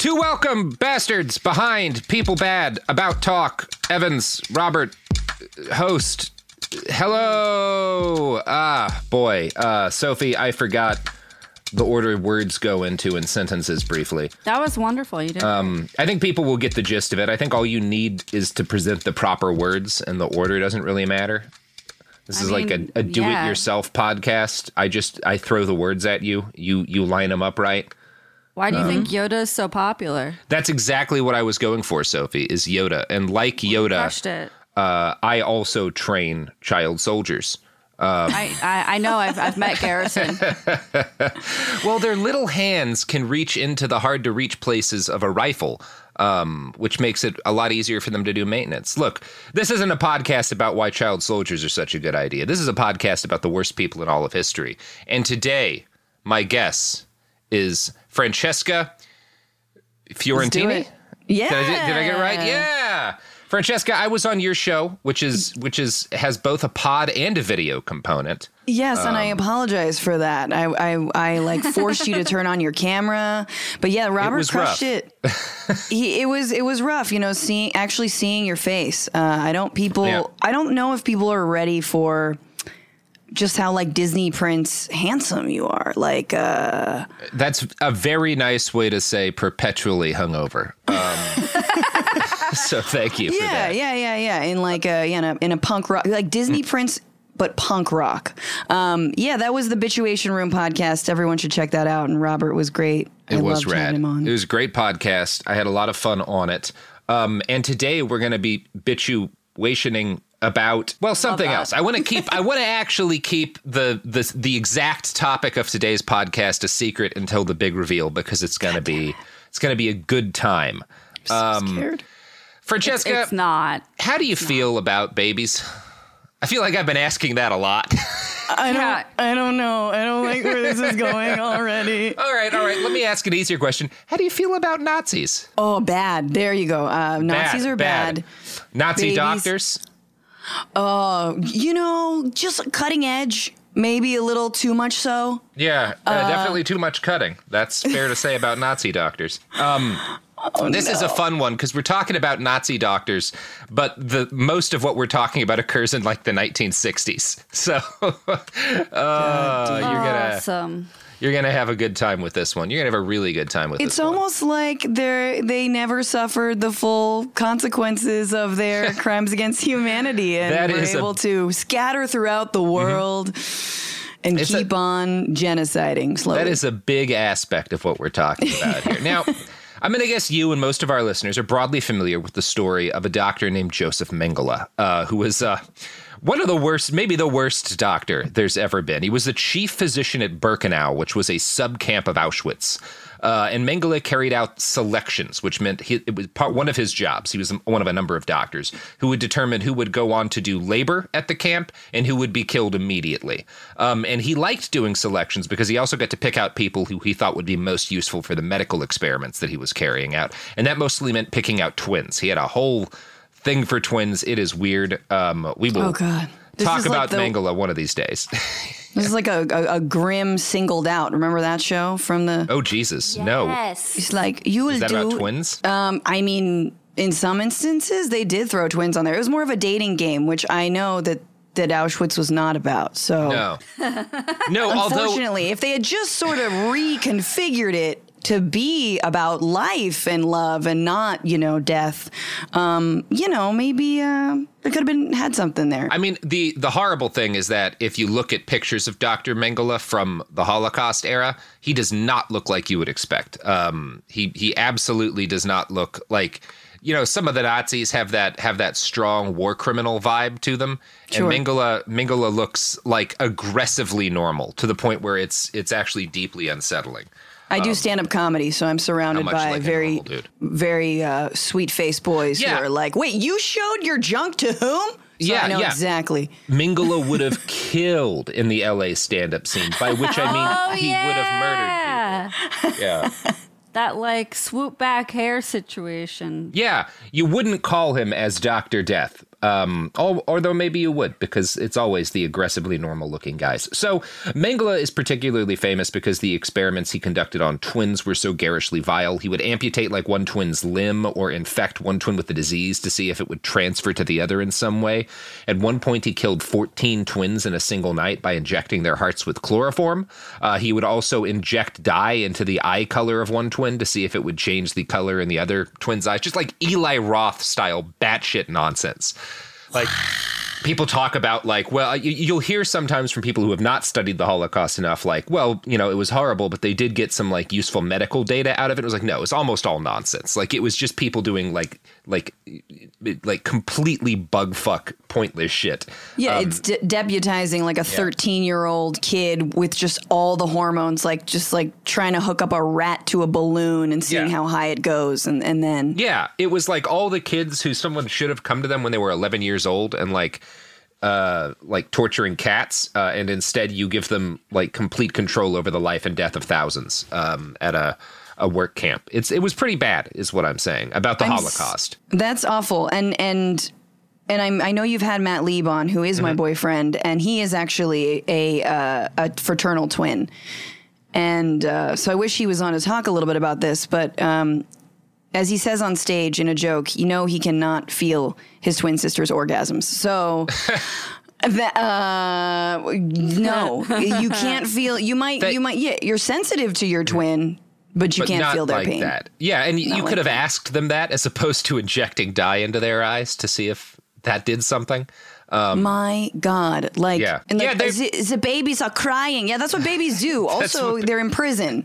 To welcome bastards behind people bad about talk. Evans, Robert, host. Hello. Boy. Sophie, I forgot the order words go into in sentences briefly. That was wonderful. You did. I think people will get the gist of it. I think all you need is to present the proper words, and the order doesn't really matter. This is like a do-it-yourself podcast. I throw the words at you. You line them up right. Why do you think Yoda is so popular? That's exactly what I was going for, Sophie, is Yoda. And like Yoda, Crushed it. I also train child soldiers. I know. I've met Garrison. Well, their little hands can reach into the hard-to-reach places of a rifle, which makes it a lot easier for them to do maintenance. Look, this isn't a podcast about why child soldiers are such a good idea. This is a podcast about the worst people in all of history. And today, my guess is Francesca Fiorentini. Yeah. Did I get it right? Yeah. Francesca, I was on your show, which has both a pod and a video component. Yes, and I apologize for that. I like forced you to turn on your camera, but yeah, Robert crushed it. It was rough, seeing your face. I don't know if people are ready for just how like Disney Prince handsome you are. Like that's a very nice way to say perpetually hungover. So thank you for that. Yeah. In like in a punk rock, like Disney Prince, but punk rock. That was the Bituation Room podcast. Everyone should check that out. And Robert was great. It was rad. It was a great podcast. I had a lot of fun on it. And today we're going to be bituationing about something else. I want to actually keep the exact topic of today's podcast a secret until the big reveal, because it's going to be a good time. I'm so scared. Francesca, it's not. How do you feel about babies? I feel like I've been asking that a lot. I don't know. I don't like where this is going already. All right. Let me ask an easier question. How do you feel about Nazis? Oh, bad. There you go. Nazis are bad. Nazi Babies. Doctors? Just cutting edge. Maybe a little too much so. Yeah, definitely too much cutting. That's fair to say about Nazi doctors. This is a fun one because we're talking about Nazi doctors, but the most of what we're talking about occurs in like the 1960s. So you're gonna have a good time with this one. You're gonna have a really good time with this one. It's almost like they never suffered the full consequences of their crimes against humanity, and were able to scatter throughout the world. And keep on genociding slowly. That is a big aspect of what we're talking about here. Now, I'm going to guess you and most of our listeners are broadly familiar with the story of a doctor named Joseph Mengele, who was one of the worst, maybe the worst doctor there's ever been. He was the chief physician at Birkenau, which was a subcamp of Auschwitz. And Mengele carried out selections, which meant it was one of his jobs. He was one of a number of doctors who would determine who would go on to do labor at the camp and who would be killed immediately. And he liked doing selections because he also got to pick out people who he thought would be most useful for the medical experiments that he was carrying out. And that mostly meant picking out twins. He had a whole thing for twins. It is weird. We will talk about Mengele one of these days. This is like a grim Singled Out. Remember that show from the... Oh, Jesus. Yes. No. It's like, you will do... Is that about twins? I mean, in some instances, they did throw twins on there. It was more of a dating game, which I know that Auschwitz was not about. So no. Unfortunately, if they had just sort of reconfigured it to be about life and love and not, death, maybe there could have had something there. I mean, the horrible thing is that if you look at pictures of Dr. Mengele from the Holocaust era, he does not look like you would expect. He absolutely does not look like, some of the Nazis have that strong war criminal vibe to them. Sure. And Mengele looks like aggressively normal to the point where it's actually deeply unsettling. I do stand-up comedy, so I'm surrounded by very sweet-faced boys who are like, wait, you showed your junk to whom? So I know exactly. Mengele would have killed in the L.A. stand-up scene, by which I mean he would have murdered people. Yeah. That, swoop back hair situation. Yeah, you wouldn't call him as Dr. Death. Although maybe you would, because it's always the aggressively normal-looking guys. So Mengele is particularly famous because the experiments he conducted on twins were so garishly vile. He would amputate like one twin's limb or infect one twin with the disease to see if it would transfer to the other in some way. At one point, he killed 14 twins in a single night by injecting their hearts with chloroform. He would also inject dye into the eye color of one twin to see if it would change the color in the other twin's eyes. Just like Eli Roth style batshit nonsense. Like, people talk about, like, well, you'll hear sometimes from people who have not studied the Holocaust enough, like, well, you know, it was horrible, but they did get some, like, useful medical data out of it. It was like, no, it's almost all nonsense. Like, it was just people doing, like completely bugfuck, pointless shit. Yeah, it's deputizing, like, a 13-year-old kid with just all the hormones, like, just, like, trying to hook up a rat to a balloon and seeing how high it goes, and then... Yeah, it was, like, all the kids who someone should have come to them when they were 11 years old and, like torturing cats, and instead you give them like complete control over the life and death of thousands at a work camp. It was pretty bad, is what I'm saying about the Holocaust. That's awful. And I know you've had Matt Lieb on, who is my boyfriend, and he is actually a fraternal twin. And so I wish he was on to talk a little bit about this, but as he says on stage in a joke, you know, he cannot feel his twin sister's orgasms. So, no, you can't feel. You might. Yeah, you're sensitive to your twin, but you can't feel their like pain. That. Yeah, and you could have asked them that as opposed to injecting dye into their eyes to see if that did something. My God. Like, and like, the babies are crying. Yeah, that's what babies do. Also, they're in prison.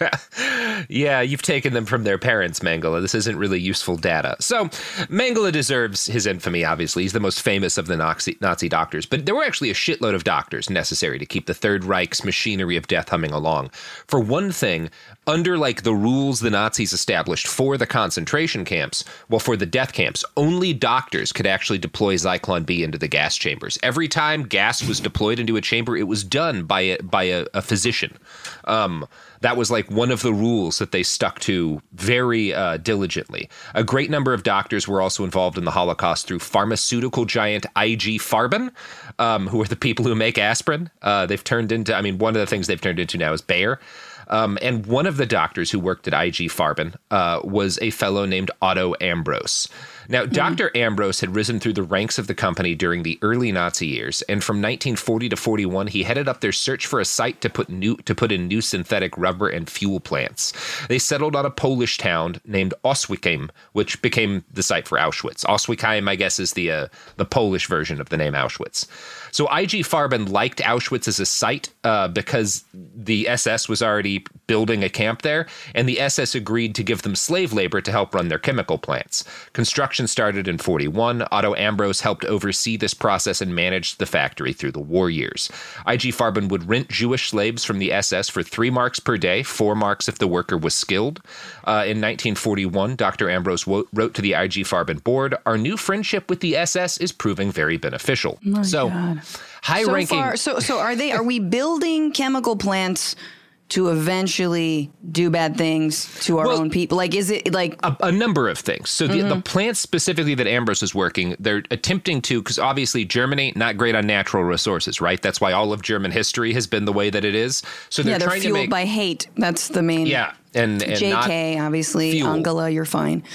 Yeah, you've taken them from their parents, Mengele. This isn't really useful data. So Mengele deserves his infamy, obviously. He's the most famous of the Nazi doctors. But there were actually a shitload of doctors necessary to keep the Third Reich's machinery of death humming along. For one thing, under like the rules the Nazis established for the concentration camps, well, for the death camps, only doctors could actually deploy Zyklon B into the gas chambers. Every time gas was deployed into a chamber, it was done by a physician. That was like one of the rules that they stuck to very diligently. A great number of doctors were also involved in the Holocaust through pharmaceutical giant IG Farben, who are the people who make aspirin. They've turned into, I mean, one of the things they've turned into now is Bayer. And one of the doctors who worked at IG Farben was a fellow named Otto Ambros. Now, Dr. Ambros had risen through the ranks of the company during the early Nazi years, and from 1940 to 41, he headed up their search for a site to put in new synthetic rubber and fuel plants. They settled on a Polish town named Oswiecim, which became the site for Auschwitz. Oswiecim, I guess, is the Polish version of the name Auschwitz. So IG Farben liked Auschwitz as a site because the SS was already building a camp there, and the SS agreed to give them slave labor to help run their chemical plants. Construction started in 41. Otto Ambros helped oversee this process and managed the factory through the war years. IG Farben would rent Jewish slaves from the SS for 3 marks per day, 4 marks if the worker was skilled. In 1941, Dr. Ambros wrote to the IG Farben board, "Our new friendship with the SS is proving very beneficial." God. High-ranking. So are we building chemical plants to eventually do bad things to our own people? Like, is it like a number of things? So the plants specifically that Ambros is working, they're attempting to, because obviously Germany, not great on natural resources, right? That's why all of German history has been the way that it is. So they're trying fueled to make by hate. That's the main. Yeah. And JK, obviously. Fuel. Angela, you're fine.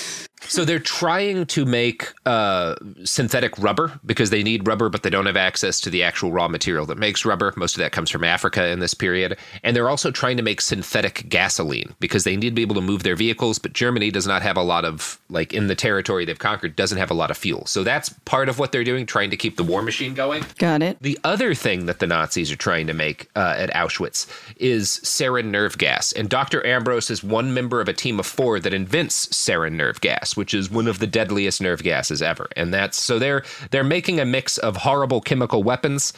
So they're trying to make synthetic rubber because they need rubber, but they don't have access to the actual raw material that makes rubber. Most of that comes from Africa in this period. And they're also trying to make synthetic gasoline because they need to be able to move their vehicles. But Germany does not have a lot of, like in the territory they've conquered, doesn't have a lot of fuel. So that's part of what they're doing, trying to keep the war machine going. Got it. The other thing that the Nazis are trying to make at Auschwitz is sarin nerve gas. And Dr. Ambros is one member of a team of 4 that invents sarin nerve gas, which is one of the deadliest nerve gases ever. And that's so they're making a mix of horrible chemical weapons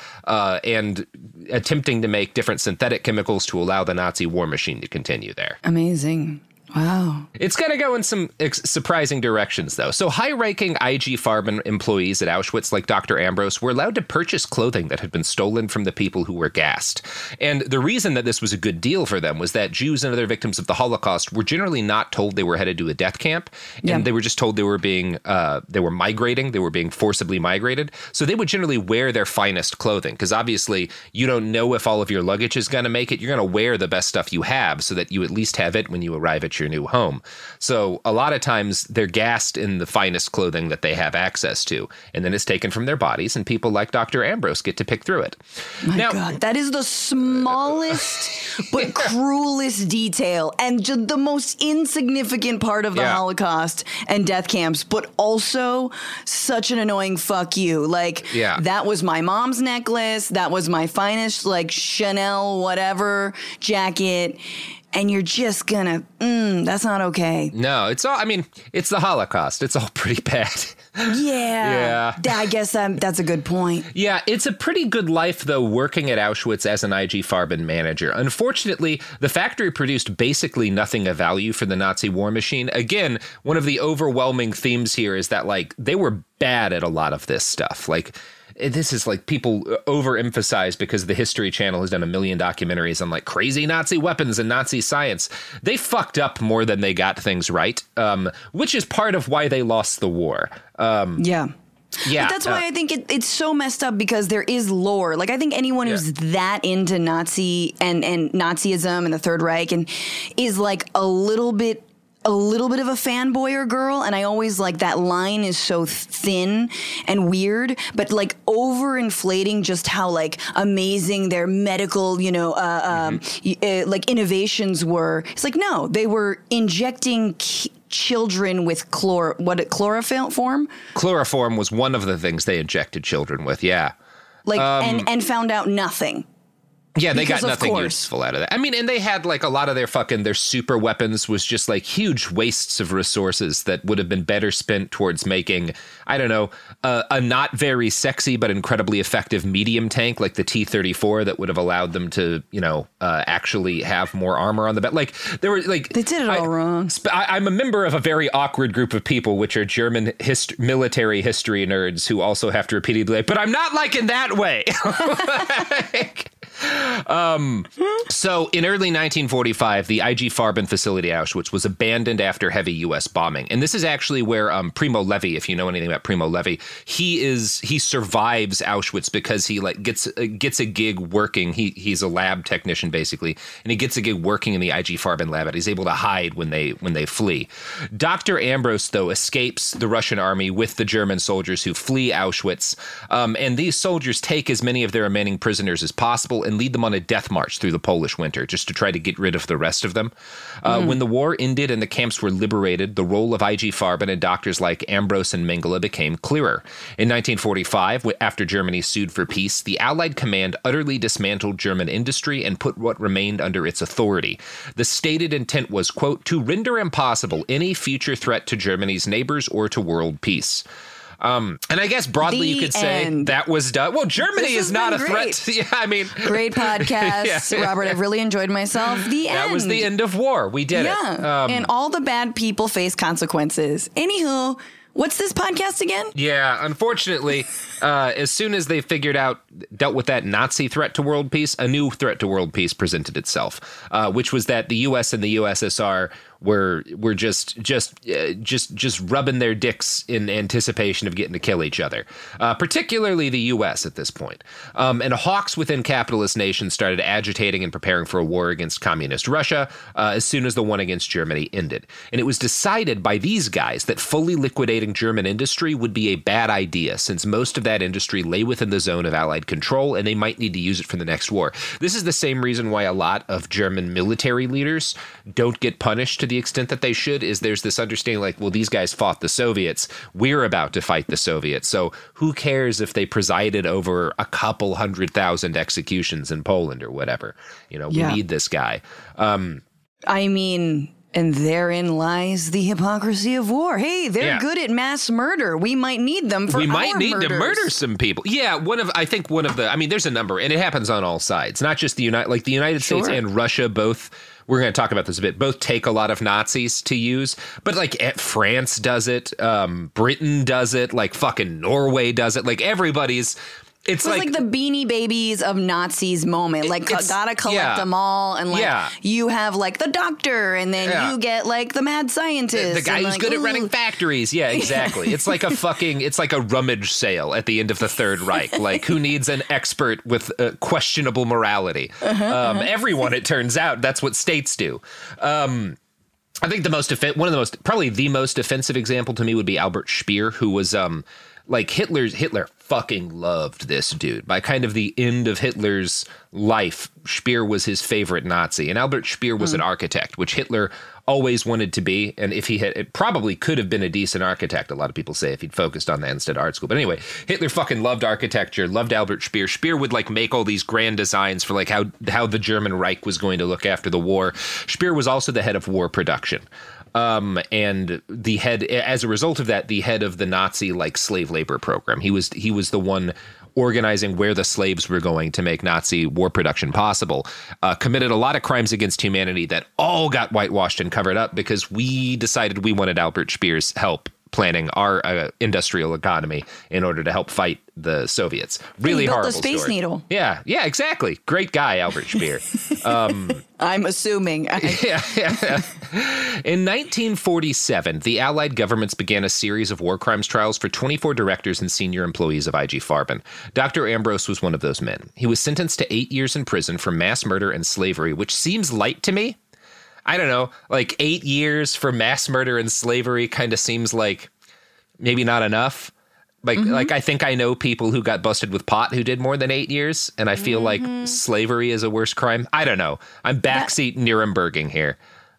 and attempting to make different synthetic chemicals to allow the Nazi war machine to continue there. Amazing. Wow. It's going to go in some surprising directions, though. So high-ranking IG Farben employees at Auschwitz, like Dr. Ambrose, were allowed to purchase clothing that had been stolen from the people who were gassed. And the reason that this was a good deal for them was that Jews and other victims of the Holocaust were generally not told they were headed to a death camp. And they were just told they were migrating. They were being forcibly migrated. So they would generally wear their finest clothing, because obviously you don't know if all of your luggage is going to make it. You're going to wear the best stuff you have so that you at least have it when you arrive at your new home. So a lot of times they're gassed in the finest clothing that they have access to, and then it's taken from their bodies, and people like Dr. Ambrose get to pick through it. My God, that is the smallest but cruelest detail, and just the most insignificant part of the Holocaust and death camps, but also such an annoying fuck you. Like, that was my mom's necklace, that was my finest, like, Chanel whatever jacket, and you're just gonna, that's not okay. No, it's the Holocaust. It's all pretty bad. Yeah. I guess that's a good point. Yeah, it's a pretty good life, though, working at Auschwitz as an IG Farben manager. Unfortunately, the factory produced basically nothing of value for the Nazi war machine. Again, one of the overwhelming themes here is that, like, they were bad at a lot of this stuff. Like, this is like people overemphasize because the History Channel has done a million documentaries on like crazy Nazi weapons and Nazi science. They fucked up more than they got things right, which is part of why they lost the war. Yeah. But that's why I think it's so messed up, because there is lore. Like, I think anyone who's that into Nazi and Nazism and the Third Reich and is like a little bit of a fanboy or girl, and I always like that line is so thin and weird, but like overinflating just how like amazing their medical, like innovations were. It's like, no, they were injecting children with chloroform? Chloroform was one of the things they injected children with, Like, and found out nothing. Yeah, they got nothing useful out of that. I mean, and they had like a lot of their super weapons was just like huge wastes of resources that would have been better spent towards making, I don't know, a not very sexy but incredibly effective medium tank like the T-34 that would have allowed them to, actually have more armor on the back. Like, there were like they did it all wrong. I'm a member of a very awkward group of people, which are German military history nerds who also have to repeatedly be like, but I'm not like in that way. So in early 1945, the IG Farben facility at Auschwitz was abandoned after heavy U.S. bombing. And this is actually where Primo Levi, if you know anything about Primo Levi, he survives Auschwitz because he like gets a gig working. He's a lab technician basically, and he gets a gig working in the IG Farben lab, and he's able to hide when they flee. Dr. Ambrose, though, escapes the Russian army with the German soldiers who flee Auschwitz. And these soldiers take as many of their remaining prisoners as possible and lead them on a death march through the Polish winter just to try to get rid of the rest of them. When the war ended and the camps were liberated, the role of IG Farben and doctors like Ambrose and Mengele became clearer. In 1945, after Germany sued for peace, the Allied command utterly dismantled German industry and put what remained under its authority. The stated intent was, quote, to render impossible any future threat to Germany's neighbors or to world peace. And I guess broadly you could say that was done. Well, Germany is not a threat. Yeah, I mean, great podcast, Robert. I've really enjoyed myself. That was the end of war. We did it. And all the bad people face consequences. Anywho, what's this podcast again? Yeah, unfortunately, as soon as they dealt with that Nazi threat to world peace, a new threat to world peace presented itself, which was that the U.S. and the USSR were just rubbing their dicks in anticipation of getting to kill each other, particularly the U.S. at this point. And hawks within capitalist nations started agitating and preparing for a war against communist Russia as soon as the one against Germany ended. And it was decided by these guys that fully liquidating German industry would be a bad idea, since most of that industry lay within the zone of Allied control and they might need to use it for the next war. This is the same reason why a lot of German military leaders don't get punished to the extent that they should. Is there's this understanding like, well, these guys fought the Soviets. We're about to fight the Soviets. So who cares if they presided over a couple 100,000 executions in Poland or whatever? We need this guy. I mean, and therein lies the hypocrisy of war. Hey, they're good at mass murder. We might need them for We might our need murders. to murder some people. Yeah, I mean, there's a number, and it happens on all sides, not just the United States and Russia both we're going to talk about this a bit, both take a lot of Nazis to use, but like France does it, Britain does it, like fucking Norway does it, like everybody's. It's like the Beanie Babies of Nazis moment. Like, gotta collect them all. And, like, you have, like, the doctor. And then you get, like, the mad scientist. The guy who's good at running factories. Yeah, exactly. It's like it's like a rummage sale at the end of the Third Reich. Like, who needs an expert with questionable morality? Everyone, it turns out, that's what states do. I think probably the most offensive example to me would be Albert Speer, who was, like Hitler fucking loved this dude. By kind of the end of Hitler's life, Speer was his favorite Nazi. And Albert Speer was an architect, which Hitler always wanted to be. And if it probably could have been a decent architect, a lot of people say, if he'd focused on that instead of art school. But anyway, Hitler fucking loved architecture, loved Albert Speer. Speer would like make all these grand designs for like how the German Reich was going to look after the war. Speer was also the head of war production. And the head, as a result of that, the head of the Nazi like slave labor program. He was the one organizing where the slaves were going to make Nazi war production possible. Committed a lot of crimes against humanity that all got whitewashed and covered up because we decided we wanted Albert Speer's help planning our industrial economy in order to help fight the Soviets. Really horrible story. The Space Needle. Yeah, exactly. Great guy, Albert Speer. I'm assuming. In 1947, the Allied governments began a series of war crimes trials for 24 directors and senior employees of IG Farben. Dr. Ambrose was one of those men. He was sentenced to 8 years in prison for mass murder and slavery, which seems light to me. I don't know, like 8 years for mass murder and slavery kind of seems like maybe not enough. Like I think I know people who got busted with pot who did more than 8 years, and I feel like slavery is a worse crime. I don't know. I'm backseat Nuremberging here.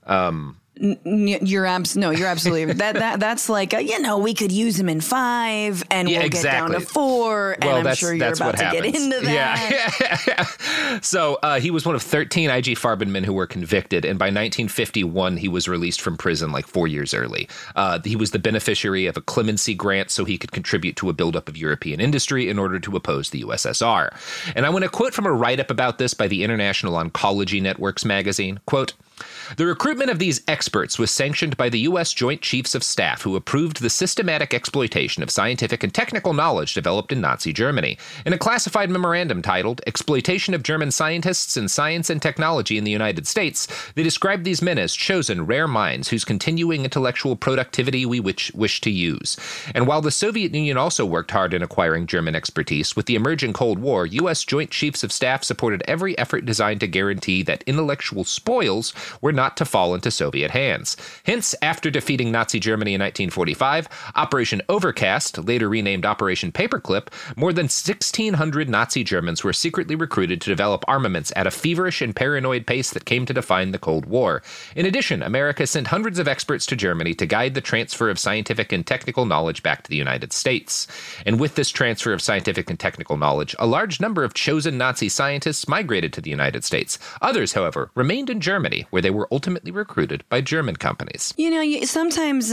You're absolutely that's like we could use him in 5 and we'll get down to 4 and I'm sure you're about to get into that. Yeah. So he was one of 13 IG Farben men who were convicted, and by 1951 he was released from prison like 4 years early. He was the beneficiary of a clemency grant so he could contribute to a buildup of European industry in order to oppose the USSR. And I want to quote from a write-up about this by the International Oncology Networks magazine, quote, "The recruitment of these experts was sanctioned by the U.S. Joint Chiefs of Staff, who approved the systematic exploitation of scientific and technical knowledge developed in Nazi Germany. In a classified memorandum titled Exploitation of German Scientists in Science and Technology in the United States, they described these men as chosen, rare minds whose continuing intellectual productivity we wish to use. And while the Soviet Union also worked hard in acquiring German expertise, with the emerging Cold War, U.S. Joint Chiefs of Staff supported every effort designed to guarantee that intellectual spoils were not to fall into Soviet hands. Hence, after defeating Nazi Germany in 1945, Operation Overcast, later renamed Operation Paperclip, more than 1,600 Nazi Germans were secretly recruited to develop armaments at a feverish and paranoid pace that came to define the Cold War. In addition, America sent hundreds of experts to Germany to guide the transfer of scientific and technical knowledge back to the United States. And with this transfer of scientific and technical knowledge, a large number of chosen Nazi scientists migrated to the United States. Others, however, remained in Germany, where they were ultimately recruited by German companies." Sometimes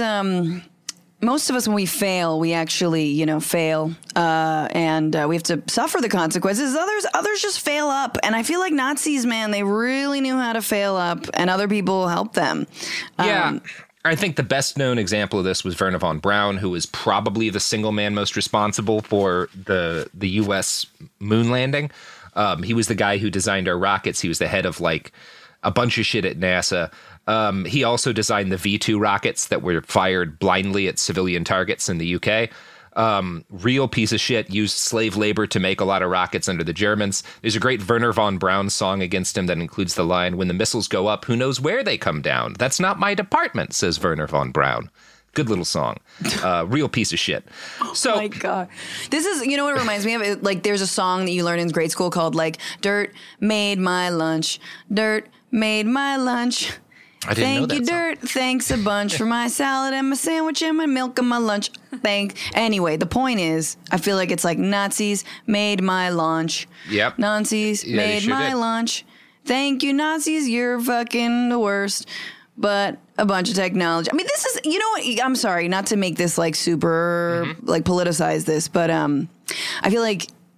most of us, when we fail, we actually, fail, and we have to suffer the consequences. Others just fail up, and I feel like Nazis, man, they really knew how to fail up, and other people helped them. Yeah. I think the best known example of this was Wernher von Braun, who was probably the single man most responsible for the U.S. moon landing. He was the guy who designed our rockets. He was the head of a bunch of shit at NASA. He also designed the V2 rockets that were fired blindly at civilian targets in the UK. Real piece of shit, used slave labor to make a lot of rockets under the Germans. There's a great Wernher von Braun song against him that includes the line, "When the missiles go up, who knows where they come down? That's not my department," says Wernher von Braun. Good little song. Real piece of shit. So, oh my God. This is, what it reminds me of? There's a song that you learn in grade school called, "Dirt made my lunch. Dirt made my lunch. I didn't know that Thank you, Dirt. Thanks a bunch for my salad and my sandwich and my milk and my lunch. Thanks." Anyway, the point is, I feel like it's like Nazis made my lunch. Yep. Nazis made my lunch. Thank you, Nazis. You're fucking the worst. But a bunch of technology. I mean, this is, I'm sorry, not to make this super, politicize this, but I feel like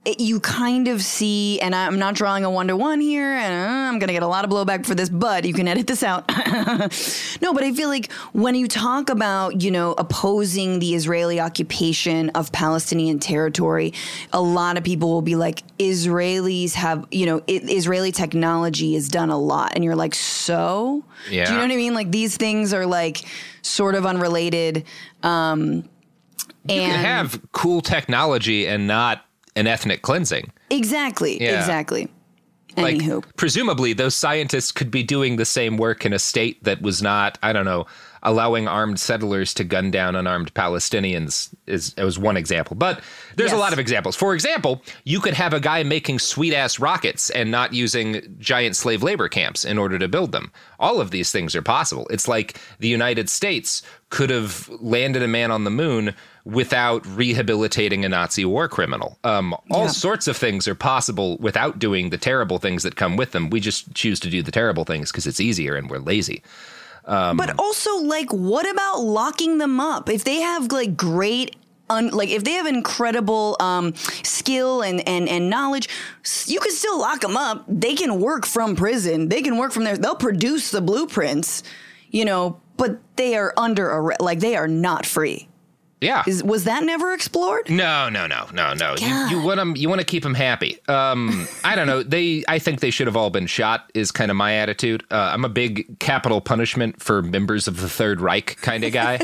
you kind of see, and I'm not drawing a 1-to-1 here, and I'm going to get a lot of blowback for this, but you can edit this out. No, but I feel like when you talk about, opposing the Israeli occupation of Palestinian territory, a lot of people will be like, Israelis have, Israeli technology has done a lot. And you're like, so? Yeah. Do you know what I mean? Like, these things are like sort of unrelated. You can have cool technology and not an ethnic cleansing. Exactly. Anywho. Presumably, those scientists could be doing the same work in a state that was not, I don't know, allowing armed settlers to gun down unarmed Palestinians. It was one example. But there's a lot of examples. For example, you could have a guy making sweet-ass rockets and not using giant slave labor camps in order to build them. All of these things are possible. It's like the United States could have landed a man on the moon without rehabilitating a Nazi war criminal. All sorts of things are possible without doing the terrible things that come with them. We just choose to do the terrible things because it's easier and we're lazy. But also, like, what about locking them up? If they have, like, great... if they have incredible skill and knowledge, you can still lock them up. They can work from prison. They can work from there. They'll produce the blueprints, but they are under arrest. Like, they are not free. Yeah. Was that never explored? No. You want to keep them happy. I don't know. I think they should have all been shot is kind of my attitude. I'm a big capital punishment for members of the Third Reich kind of guy.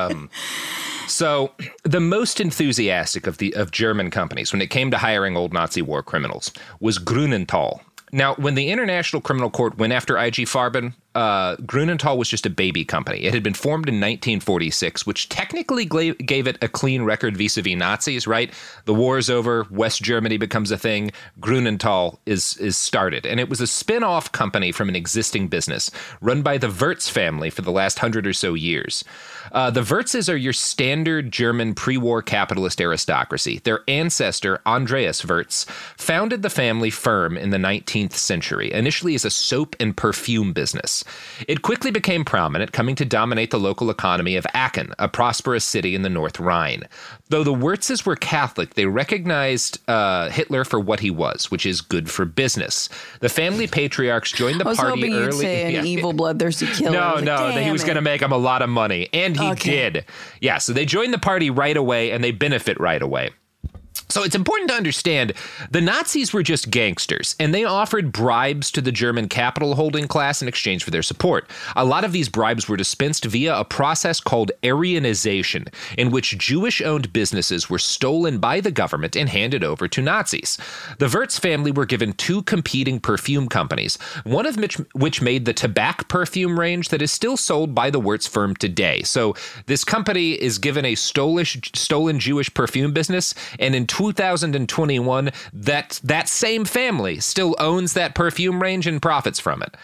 So the most enthusiastic of German companies when it came to hiring old Nazi war criminals was Grünenthal. Now, when the International Criminal Court went after IG Farben, Grünenthal was just a baby company. It had been formed in 1946, which technically gave it a clean record vis-a-vis Nazis, right? The war's over, West Germany becomes a thing, Grünenthal is started. And it was a spin-off company from an existing business run by the Wirtz family for the last 100 or so years. The Wirtzes are your standard German pre-war capitalist aristocracy. Their ancestor, Andreas Wirtz, founded the family firm in the 19th century, initially as a soap and perfume business. It quickly became prominent, coming to dominate the local economy of Aachen, a prosperous city in the North Rhine. Though the Wirtzes were Catholic, they recognized Hitler for what he was, which is good for business. The family patriarchs joined the party early. I was hoping you'd say an evil, bloodthirsty killer. No, he was going to make them a lot of money, and he did. Yeah, so they joined the party right away, and they benefit right away. So it's important to understand the Nazis were just gangsters, and they offered bribes to the German capital holding class in exchange for their support. A lot of these bribes were dispensed via a process called Aryanization, in which Jewish-owned businesses were stolen by the government and handed over to Nazis. The Wirtz family were given two competing perfume companies, one of which made the Tabak perfume range that is still sold by the Wirtz firm today. So this company is given a stolen Jewish perfume business, and in 2021, that same family still owns that perfume range and profits from it.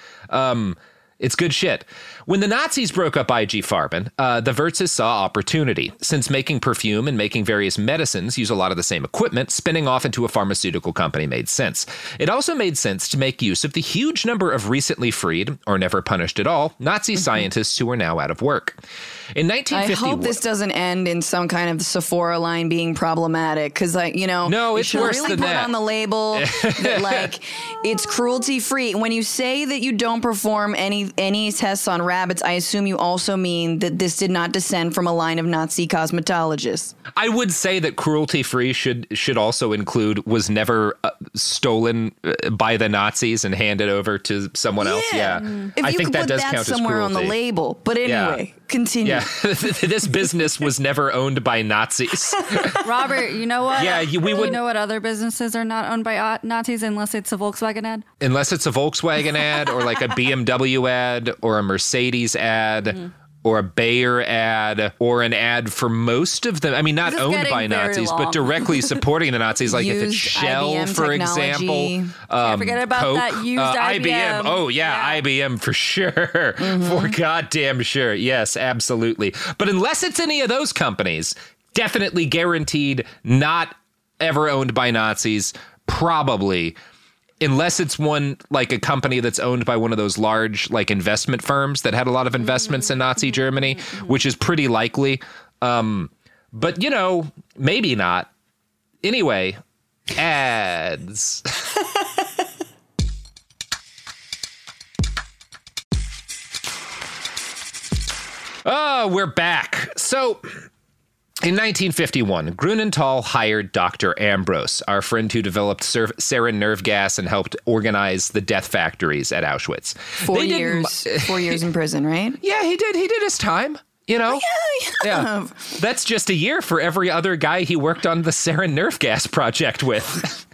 It's good shit. When the Nazis broke up IG Farben, the Wirtzes saw opportunity. Since making perfume and making various medicines use a lot of the same equipment, spinning off into a pharmaceutical company made sense. It also made sense to make use of the huge number of recently freed, or never punished at all, Nazi scientists who are now out of work. In 1951, I hope this doesn't end in some kind of Sephora line being problematic, because, no, it's worse really than put that. on the label that, it's cruelty-free. When you say that you don't perform any tests on rabbits, I assume you also mean that this did not descend from a line of Nazi cosmetologists. I would say that cruelty-free should also include was never stolen by the Nazis and handed over to someone else. Yeah, If I you think could that put does that count somewhere as on cruelty. the label. But anyway, continue. Yeah, this business was never owned by Nazis. Robert, you know what? Yeah, we would. You know what other businesses are not owned by Nazis unless it's a Volkswagen ad? Unless it's a Volkswagen ad or like a BMW ad or a Mercedes ad. Or a Bayer ad, or an ad for most of them. I mean, not owned by Nazis, but directly supporting the Nazis. Like Used if it's Shell, IBM for technology. example. Can't forget about Coke, that used IBM. Oh, yeah, IBM for sure. For goddamn sure. Yes, absolutely. But unless it's any of those companies, definitely guaranteed not ever owned by Nazis, probably. Unless it's one like a company that's owned by one of those large like investment firms that had a lot of investments in Nazi Germany, which is pretty likely. But, maybe not. Anyway, Ads. Oh, we're back. So, in 1951, Grunenthal hired Dr. Ambros, our friend who developed sarin nerve gas and helped organize the death factories at Auschwitz. 4 years in prison, right? Yeah, he did. He did his time. You know? Yeah. That's just a year for every other guy he worked on the sarin nerve gas project with.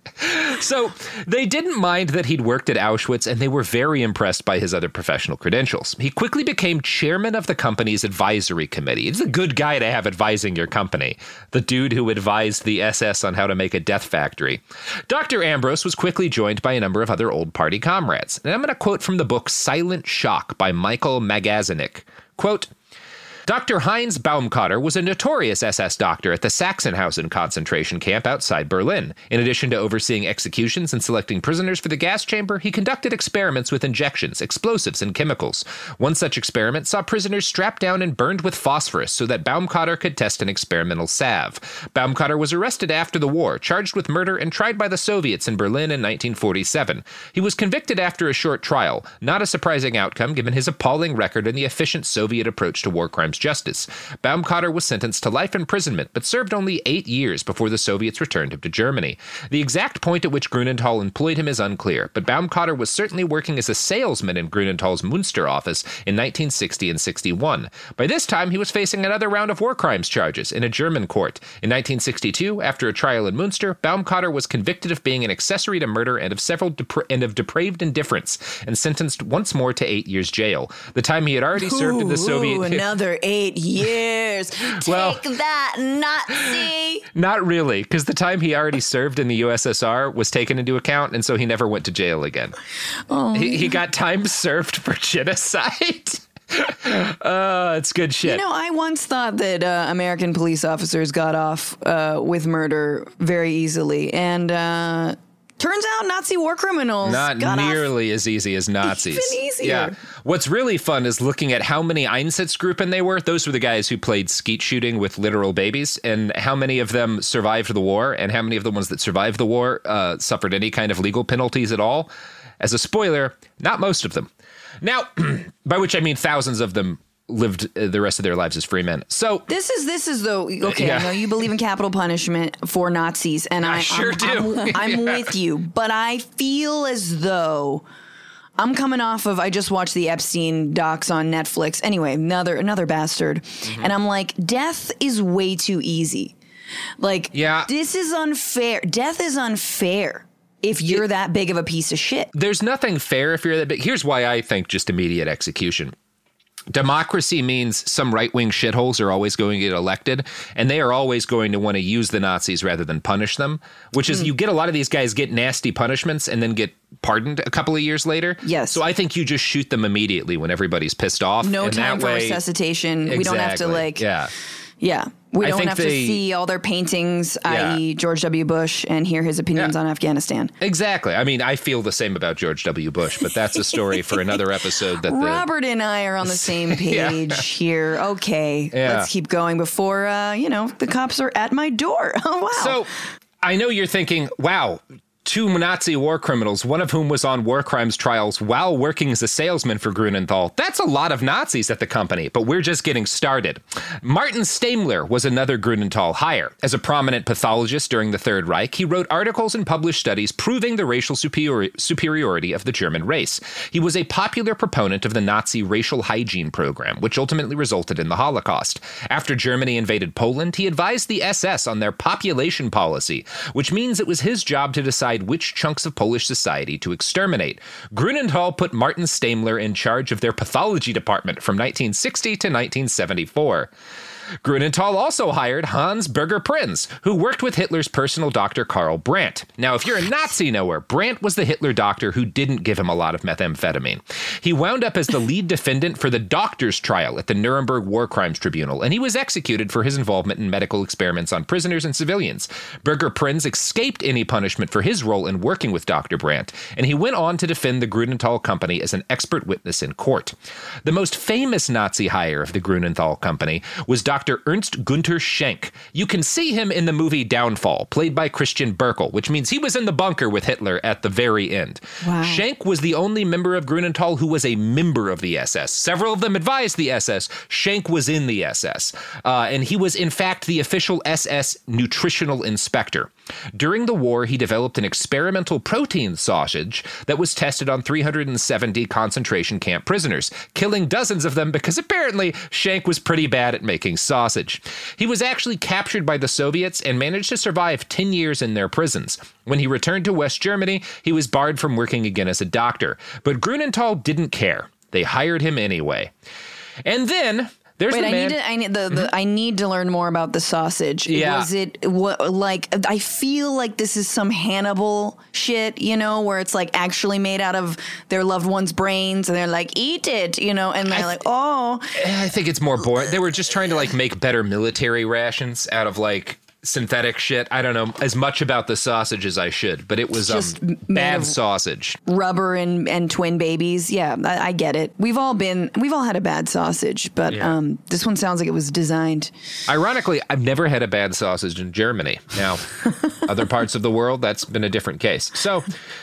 So they didn't mind that he'd worked at Auschwitz, and they were very impressed by his other professional credentials. He quickly became chairman of the company's advisory committee. He's a good guy to have advising your company. The dude who advised the SS on how to make a death factory. Dr. Ambros was quickly joined by a number of other old party comrades. And I'm going to quote from the book Silent Shock by Michael Magazanik. Quote, Dr. Heinz Baumkotter was a notorious SS doctor at the Sachsenhausen concentration camp outside Berlin. In addition to overseeing executions and selecting prisoners for the gas chamber, he conducted experiments with injections, explosives, and chemicals. One such experiment saw prisoners strapped down and burned with phosphorus so that Baumkotter could test an experimental salve. Baumkotter was arrested after the war, charged with murder, and tried by the Soviets in Berlin in 1947. He was convicted after a short trial, not a surprising outcome given his appalling record and the efficient Soviet approach to war crimes justice. Baumkotter was sentenced to life imprisonment, but served only 8 years before the Soviets returned him to Germany. The exact point at which Grunenthal employed him is unclear, but Baumkotter was certainly working as a salesman in Grunenthal's Münster office in 1960 and 61. By this time, he was facing another round of war crimes charges in a German court. In 1962, after a trial in Münster, Baumkotter was convicted of being an accessory to murder and of depraved indifference, and sentenced once more to 8 years jail. The time he had already served in the Soviet... Another 8 years. Take that, Nazi. Not really, because the time he already served in the USSR was taken into account, and so he never went to jail again. Oh. He got time served for genocide. It's good shit. You know, I once thought that American police officers got off with murder very easily, and turns out Nazi war criminals not nearly as easy as Nazis. Even easier. Yeah. What's really fun is looking at how many Einsatzgruppen they were. Those were the guys who played skeet shooting with literal babies, and how many of them survived the war, and how many of the ones that survived the war suffered any kind of legal penalties at all. As a spoiler, not most of them. Now, by which I mean thousands of them lived the rest of their lives as free men. So this is though, okay, yeah. I know you believe in capital punishment for Nazis, and I sure do. I'm with you, but I feel as though I'm coming off of, I just watched the Epstein docs on Netflix. Anyway, another bastard. Mm-hmm. And I'm like, death is way too easy. Like, yeah. This is unfair. Death is unfair if you're that big of a piece of shit. There's nothing fair if you're that big. Here's why I think just immediate execution. Democracy means some right-wing shitholes are always going to get elected, and they are always going to want to use the Nazis rather than punish them, which is you get a lot of these guys get nasty punishments and then get pardoned a couple of years later. Yes. So I think you just shoot them immediately when everybody's pissed off. No time for resuscitation. Exactly. We don't have to Yeah. We don't have to see all their paintings, i.e. George W. Bush, and hear his opinions on Afghanistan. Exactly. I mean, I feel the same about George W. Bush, but that's a story for another episode. Robert and I are on the same page here. Okay, let's keep going before, the cops are at my door. Oh, wow. So I know you're thinking, wow, 2 Nazi war criminals, one of whom was on war crimes trials while working as a salesman for Grunenthal. That's a lot of Nazis at the company, but we're just getting started. Martin Staemmler was another Grunenthal hire. As a prominent pathologist during the Third Reich, he wrote articles and published studies proving the racial superiority of the German race. He was a popular proponent of the Nazi racial hygiene program, which ultimately resulted in the Holocaust. After Germany invaded Poland, he advised the SS on their population policy, which means it was his job to decide which chunks of Polish society to exterminate. Grunenthal put Martin Staemmler in charge of their pathology department from 1960 to 1974. Grunenthal also hired Hans Birger Prins, who worked with Hitler's personal doctor Karl Brandt. Now, if you're a Nazi knower, Brandt was the Hitler doctor who didn't give him a lot of methamphetamine. He wound up as the lead defendant for the doctor's trial at the Nuremberg War Crimes Tribunal, and he was executed for his involvement in medical experiments on prisoners and civilians. Birger Prins escaped any punishment for his role in working with Dr. Brandt, and he went on to defend the Grunenthal Company as an expert witness in court. The most famous Nazi hire of the Grunenthal Company was Dr. Ernst Gunther Schenk. You can see him in the movie Downfall, played by Christian Berkel, which means he was in the bunker with Hitler at the very end. Wow. Schenk was the only member of Grunenthal who was a member of the SS. Several of them advised the SS. Schenk was in the SS. And he was, in fact, the official SS nutritional inspector. During the war, he developed an experimental protein sausage that was tested on 370 concentration camp prisoners, killing dozens of them because apparently Schenk was pretty bad at making sausage. He was actually captured by the Soviets and managed to survive 10 years in their prisons. When he returned to West Germany, he was barred from working again as a doctor. But Grunenthal didn't care. They hired him anyway. And then... I need to learn more about the sausage. Yeah. Was it like, I feel like this is some Hannibal shit, where it's like actually made out of their loved one's brains and they're like, eat it, and they're like, oh. I think it's more boring. They were just trying to make better military rations out of synthetic shit. I don't know as much about the sausage as I should, but it was just bad sausage. Rubber and twin babies. Yeah, I get it. We've all had a bad sausage, but this one sounds like it was designed. Ironically, I've never had a bad sausage in Germany. Now, other parts of the world, that's been a different case. So,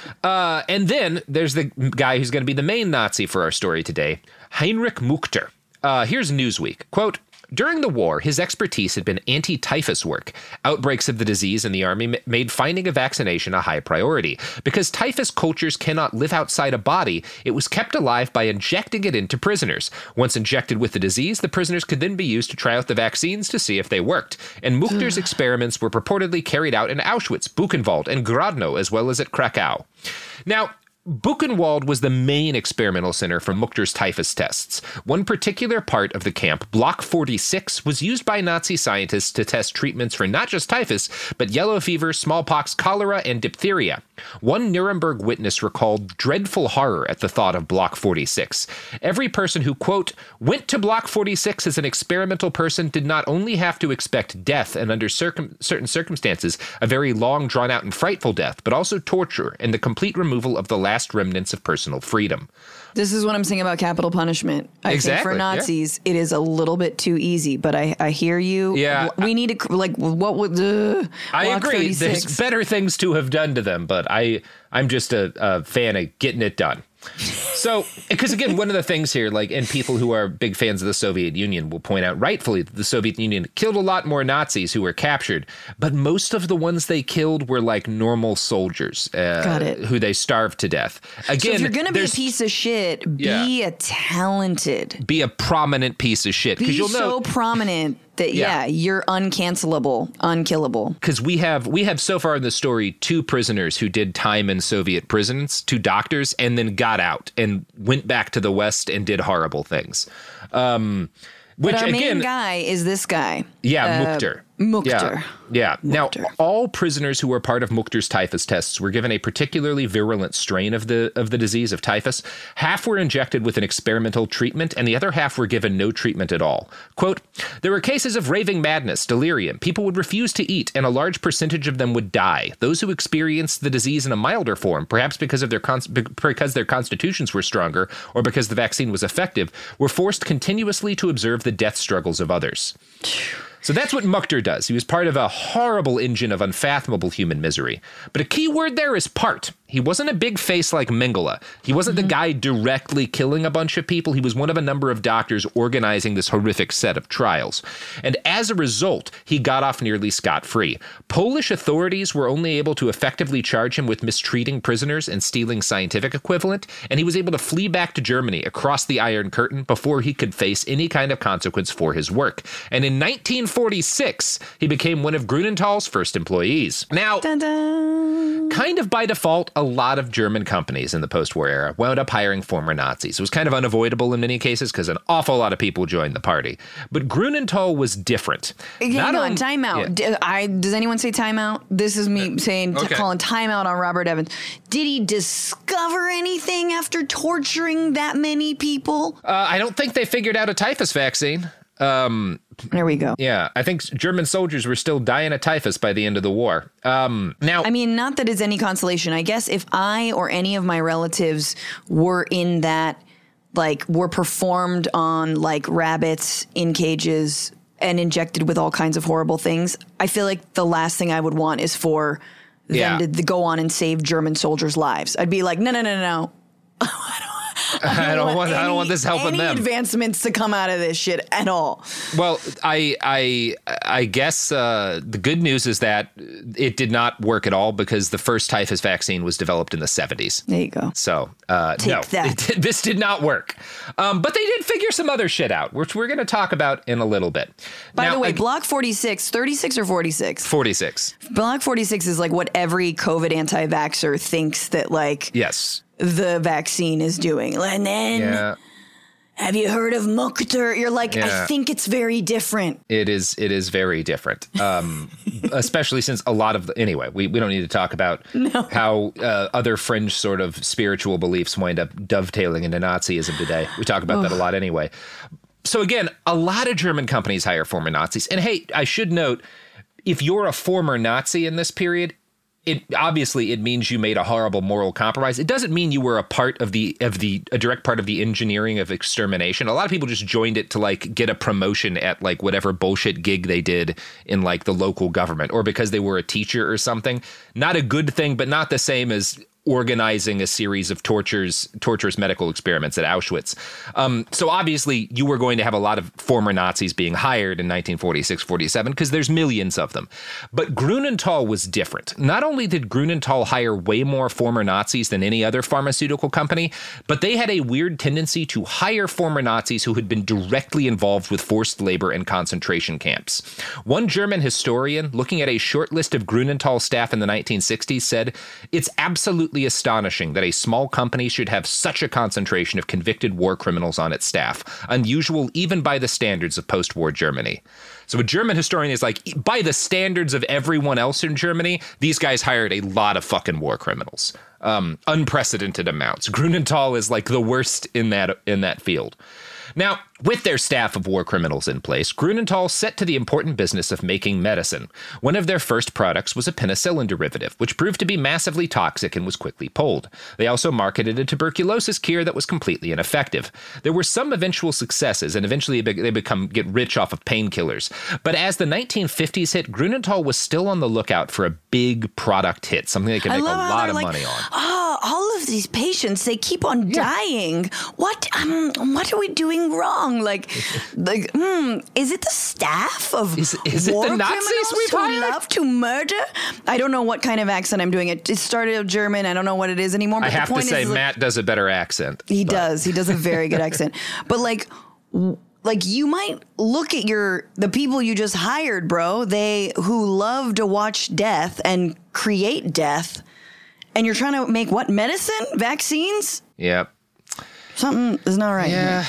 and then there's the guy who's going to be the main Nazi for our story today, Heinrich Muchter. Here's Newsweek. Quote, during the war, his expertise had been anti-typhus work. Outbreaks of the disease in the army made finding a vaccination a high priority. Because typhus cultures cannot live outside a body, it was kept alive by injecting it into prisoners. Once injected with the disease, the prisoners could then be used to try out the vaccines to see if they worked. And Muchter's experiments were purportedly carried out in Auschwitz, Buchenwald, and Grodno, as well as at Krakow. Now, Buchenwald was the main experimental center for Muchter's typhus tests. One particular part of the camp, Block 46, was used by Nazi scientists to test treatments for not just typhus, but yellow fever, smallpox, cholera, and diphtheria. One Nuremberg witness recalled dreadful horror at the thought of Block 46. Every person who, quote, went to Block 46 as an experimental person did not only have to expect death and under certain circumstances, a very long, drawn-out, and frightful death, but also torture and the complete removal of the last remnants of personal freedom. This is what I'm saying about capital punishment. I think for Nazis, it is a little bit too easy, but I hear you. Yeah. We need to, what would I agree. 36. There's better things to have done to them, but I'm just a fan of getting it done. So, because again, one of the things here, and people who are big fans of the Soviet Union will point out rightfully that the Soviet Union killed a lot more Nazis who were captured, but most of the ones they killed were normal soldiers who they starved to death. Again, so if you're going to be a piece of shit, be a talented. Be a prominent piece of shit. Be so prominent that, you're uncancelable, unkillable. Because we have so far in the story 2 prisoners who did time in Soviet prisons, 2 doctors, and then got out and went back to the West and did horrible things. Which, but our main guy is this guy. Yeah, Muchter. Yeah. Now, Muchter. all prisoners who were part of Muchter's typhus tests were given a particularly virulent strain of the disease of typhus. Half were injected with an experimental treatment, and the other half were given no treatment at all. Quote, there were cases of raving madness, delirium. People would refuse to eat, and a large percentage of them would die. Those who experienced the disease in a milder form, perhaps because their constitutions were stronger or because the vaccine was effective, were forced continuously to observe the death struggles of others. So that's what Muchter does. He was part of a horrible engine of unfathomable human misery. But a key word there is part. He wasn't a big face like Mengele. He wasn't the guy directly killing a bunch of people. He was one of a number of doctors organizing this horrific set of trials. And as a result, he got off nearly scot-free. Polish authorities were only able to effectively charge him with mistreating prisoners and stealing scientific equivalent, and he was able to flee back to Germany across the Iron Curtain before he could face any kind of consequence for his work. And in 1946, he became one of Grunenthal's first employees. Now, kind of by default, a lot of German companies in the post-war era wound up hiring former Nazis. It was kind of unavoidable in many cases because an awful lot of people joined the party. But Grunenthal was different. Time out. Yeah. Does anyone say time out? This is me calling time out on Robert Evans. Did he discover anything after torturing that many people? I don't think they figured out a typhus vaccine. There we go. Yeah, I think German soldiers were still dying of typhus by the end of the war. Now, I mean, not that it's any consolation. I guess if I or any of my relatives were in that, were performed on rabbits in cages and injected with all kinds of horrible things. I feel like the last thing I would want is for them to go on and save German soldiers' lives. I'd be like, no. I don't want this helping them. Advancements to come out of this shit at all. Well, I guess the good news is that it did not work at all because the first typhus vaccine was developed in the 70s. There you go. So this did not work. But they did figure some other shit out, which we're going to talk about in a little bit. By the way, Block 46, 36 or 46? 46. Block 46 is like what every COVID anti-vaxxer thinks that yes. The vaccine is doing. And then, have you heard of Mukter? You're like, I think it's very different. It is very different. Especially since a lot of anyway, we don't need to talk about how other fringe sort of spiritual beliefs wind up dovetailing into Nazism today. We talk about that a lot anyway. So again, a lot of German companies hire former Nazis. And hey, I should note, if you're a former Nazi in this period, it means you made a horrible moral compromise. It doesn't mean you were a direct part of the engineering of extermination. A lot of people just joined it to get a promotion at whatever bullshit gig they did in the local government, or because they were a teacher or something. Not a good thing, but not the same as organizing a series of torturous medical experiments at Auschwitz. So obviously you were going to have a lot of former Nazis being hired in 1946-47 because there's millions of them. But Grunenthal was different. Not only did Grunenthal hire way more former Nazis than any other pharmaceutical company, but they had a weird tendency to hire former Nazis who had been directly involved with forced labor and concentration camps. One German historian, looking at a short list of Grunenthal staff in the 1960s, said, "It's absolutely astonishing that a small company should have such a concentration of convicted war criminals on its staff, unusual even by the standards of post-war Germany." So a German historian is like, by the standards of everyone else in Germany, these guys hired a lot of fucking war criminals. Unprecedented amounts. Grunenthal is the worst in that field. Now, with their staff of war criminals in place, Grunenthal set to the important business of making medicine. One of their first products was a penicillin derivative, which proved to be massively toxic and was quickly pulled. They also marketed a tuberculosis cure that was completely ineffective. There were some eventual successes, and eventually they get rich off of painkillers. But as the 1950s hit, Grunenthal was still on the lookout for a big product hit, something they could make a lot of money on. Oh, all of these patients, they keep on dying. What are we doing wrong? Is it the staff of is it war the Nazis we've who love to murder? I don't know what kind of accent I'm doing. It started out German. I don't know what it is anymore. But I have to say, Matt does a better accent. He does. He does a very good accent. But you might look at the people you just hired, bro. Who love to watch death and create death, and you're trying to make what medicine, vaccines? Yep. Something is not right. Yeah,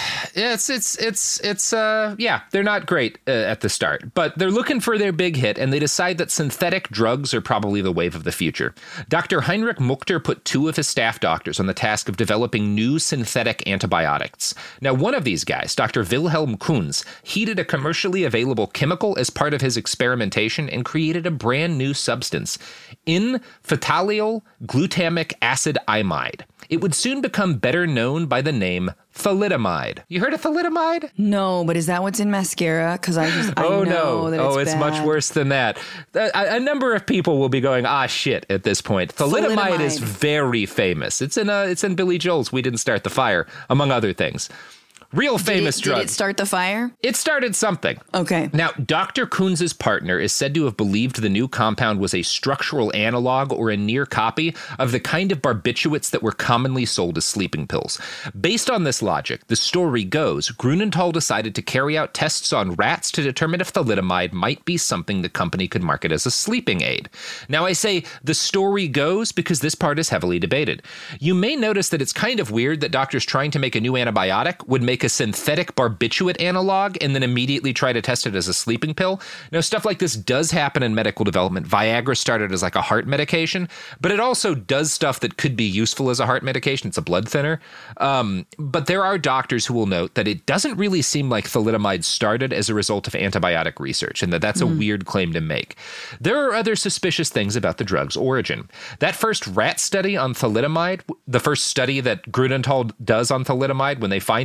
they're not great at the start, but they're looking for their big hit, and they decide that synthetic drugs are probably the wave of the future. Dr. Heinrich Mukter put 2 of his staff doctors on the task of developing new synthetic antibiotics. Now, one of these guys, Dr. Wilhelm Kunz, heated a commercially available chemical as part of his experimentation and created a brand new substance, N-phthalate glutamic acid imide. It would soon become better known by the name thalidomide. You heard of thalidomide? No, but is that what's in mascara? Because I know that it's bad. Much worse than that. A number of people will be going, shit, at this point. Thalidomide is very famous. It's in Billy Joel's We Didn't Start the Fire, among other things. Real famous drug. Did it start the fire? It started something. Okay. Now, Dr. Kunz's partner is said to have believed the new compound was a structural analog or a near copy of the kind of barbiturates that were commonly sold as sleeping pills. Based on this logic, the story goes, Grunenthal decided to carry out tests on rats to determine if thalidomide might be something the company could market as a sleeping aid. Now, I say the story goes because this part is heavily debated. You may notice that it's kind of weird that doctors trying to make a new antibiotic would make a synthetic barbiturate analog and then immediately try to test it as a sleeping pill. Now, stuff like this does happen in medical development. Viagra started as a heart medication, but it also does stuff that could be useful as a heart medication. It's a blood thinner. But there are doctors who will note that it doesn't really seem like thalidomide started as a result of antibiotic research, and that's a weird claim to make. There are other suspicious things about the drug's origin. That first rat study on thalidomide, the first study that Grunenthal does on thalidomide when they find it,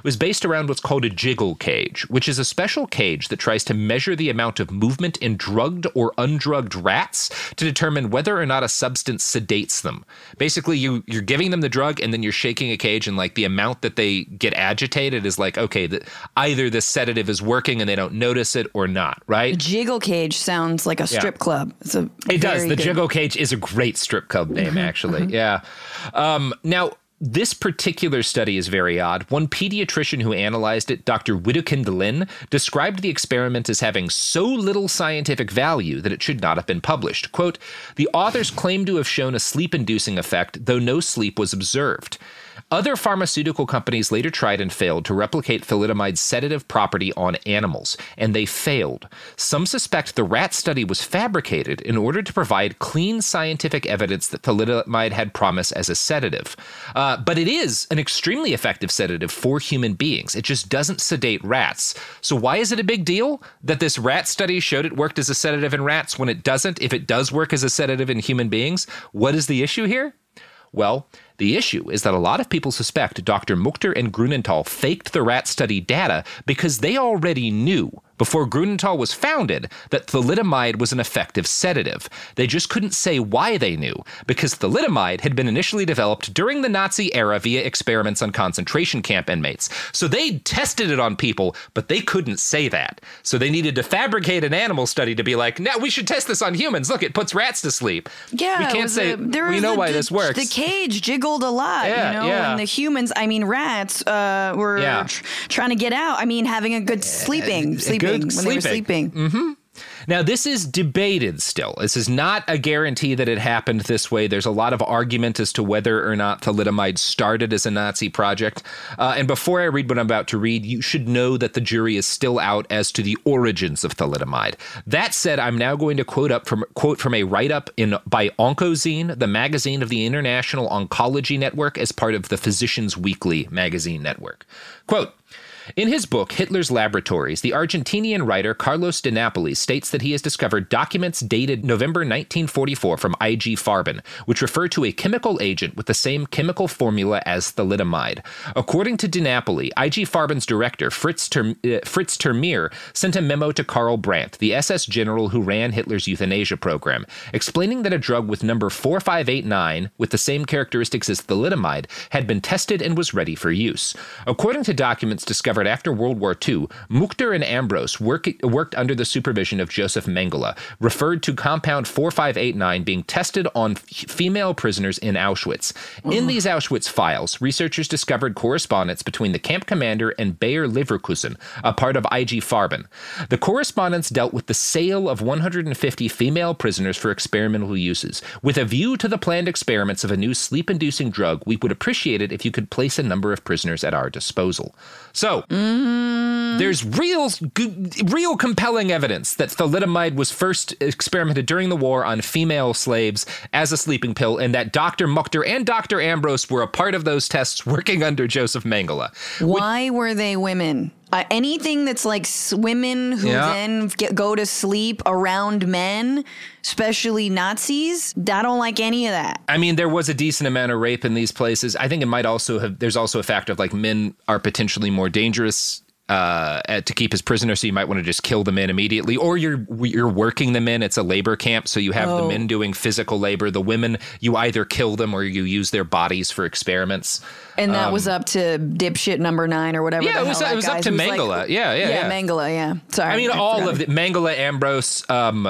was based around what's called a jiggle cage, which is a special cage that tries to measure the amount of movement in drugged or undrugged rats to determine whether or not a substance sedates them. Basically, you're giving them the drug and then you're shaking a cage, and like the amount that they get agitated is like, okay, either the sedative is working and they don't notice it or not, right? A jiggle cage sounds like a strip club. It does. The jiggle cage is a great strip club name, actually. Yeah. Now, this particular study is very odd. One pediatrician who analyzed it, Dr. Widukind Lin, described the experiment as having so little scientific value that it should not have been published. Quote, "The authors claim to have shown a sleep-inducing effect, though no sleep was observed. Other pharmaceutical companies later tried and failed to replicate thalidomide's sedative property on animals, and they failed. Some suspect the rat study was fabricated in order to provide clean scientific evidence that thalidomide had promise as a sedative. But it is an extremely effective sedative for human beings. It just doesn't sedate rats. So why is it a big deal that this rat study showed it worked as a sedative in rats when it doesn't, if it does work as a sedative in human beings? What is the issue here? Well, the issue is that a lot of people suspect Dr. Mukhtar and Grunenthal faked the rat study data because they already knew before Grunenthal was founded that thalidomide was an effective sedative. They just couldn't say why they knew, because thalidomide had been initially developed during the Nazi era via experiments on concentration camp inmates. So they tested it on people, but they couldn't say that. So they needed to fabricate an animal study to be like, no, we should test this on humans. Look, it puts rats to sleep. Yeah, we can't say, we know why this works. The cage jiggled a lot, and the humans, rats were trying to get out. Having a good sleeping. When they were sleeping. Mm-hmm. Now, this is debated still. This is not a guarantee that it happened this way. There's a lot of argument as to whether or not thalidomide started as a Nazi project. And before I read what I'm about to read, you should know that the jury is still out as to the origins of thalidomide. That said, I'm now going to quote from a write-up by Oncozine, the magazine of the International Oncology Network, as part of the Physicians Weekly magazine network. Quote, "In his book, Hitler's Laboratories, the Argentinian writer Carlos de Napoli states that he has discovered documents dated November 1944 from IG Farben, which refer to a chemical agent with the same chemical formula as thalidomide. According to de Napoli, IG Farben's director, Fritz Termeer, sent a memo to Karl Brandt, the SS general who ran Hitler's euthanasia program, explaining that a drug with number 4589, with the same characteristics as thalidomide, had been tested and was ready for use. According to documents discovered after World War II, Mukhtar and Ambros worked under the supervision of Joseph Mengele, referred to compound 4589 being tested on female prisoners in Auschwitz. In these Auschwitz files, researchers discovered correspondence between the camp commander and Bayer Leverkusen, a part of IG Farben. The correspondence dealt with the sale of 150 female prisoners for experimental uses. With a view to the planned experiments of a new sleep-inducing drug, we would appreciate it if you could place a number of prisoners at our disposal." So, there's real compelling evidence that thalidomide was first experimented during the war on female slaves as a sleeping pill, and that Dr. Mukhtar and Dr. Ambros were a part of those tests working under Joseph Mengele. Why were they women? Anything that's like women who then go to sleep around men, especially Nazis, I don't like any of that. There was a decent amount of rape in these places. I think it might also have, there's also a fact of like men are potentially more dangerous to keep as prisoners, so you might want to just kill the men immediately, or you're working them in. It's a labor camp, so you have the men doing physical labor. The women, you either kill them or you use their bodies for experiments. And that was up to dipshit number 9 or whatever. Yeah, it was up to Mengele. Like, yeah, Mengele. Yeah, sorry. All of the Mengele, Ambros,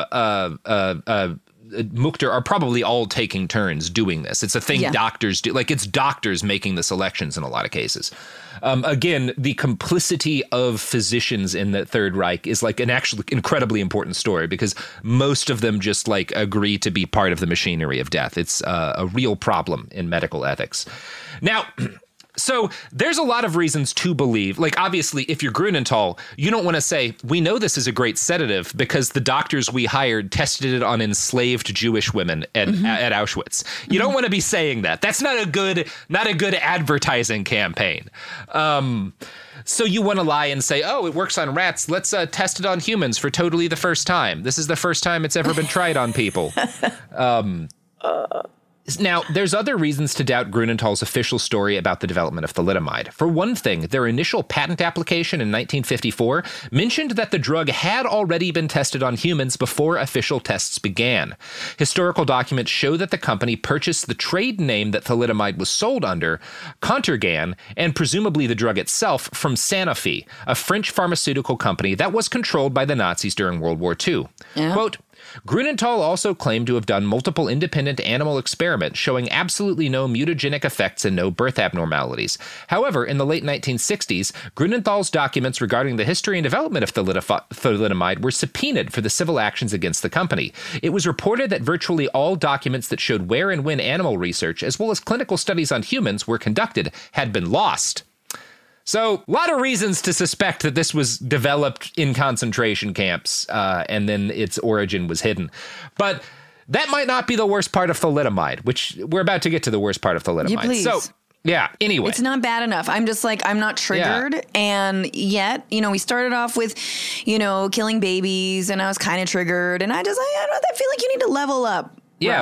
Mukhtar are probably all taking turns doing this. It's a thing doctors do. Like, it's doctors making the selections in a lot of cases. Again, the complicity of physicians in the Third Reich is like an actually incredibly important story, because most of them just like agree to be part of the machinery of death. It's a real problem in medical ethics. Now, so there's a lot of reasons to believe, like, obviously, if you're Grunenthal, you don't want to say, we know this is a great sedative because the doctors we hired tested it on enslaved Jewish women at Auschwitz. You don't want to be saying that. That's not a good advertising campaign. So you want to lie and say, oh, it works on rats. Let's test it on humans for totally the first time. This is the first time it's ever been tried on people. Now, there's other reasons to doubt Grunenthal's official story about the development of thalidomide. For one thing, their initial patent application in 1954 mentioned that the drug had already been tested on humans before official tests began. Historical documents show that the company purchased the trade name that thalidomide was sold under, Contergan, and presumably the drug itself, from Sanofi, a French pharmaceutical company that was controlled by the Nazis during World War II. Yeah. Quote, Grunenthal also claimed to have done multiple independent animal experiments showing absolutely no mutagenic effects and no birth abnormalities. However, in the late 1960s, Grunenthal's documents regarding the history and development of thalidomide were subpoenaed for the civil actions against the company. It was reported that virtually all documents that showed where and when animal research, as well as clinical studies on humans, were conducted, had been lost. So, a lot of reasons to suspect that this was developed in concentration camps, and then its origin was hidden. But that might not be the worst part of thalidomide, which we're about to get to the worst part of thalidomide. Yeah, please. So, yeah, anyway. It's not bad enough. I'm just like, I'm not triggered. Yeah. And yet, we started off with, killing babies, and I was kind of triggered. And I feel like you need to level up. Yeah,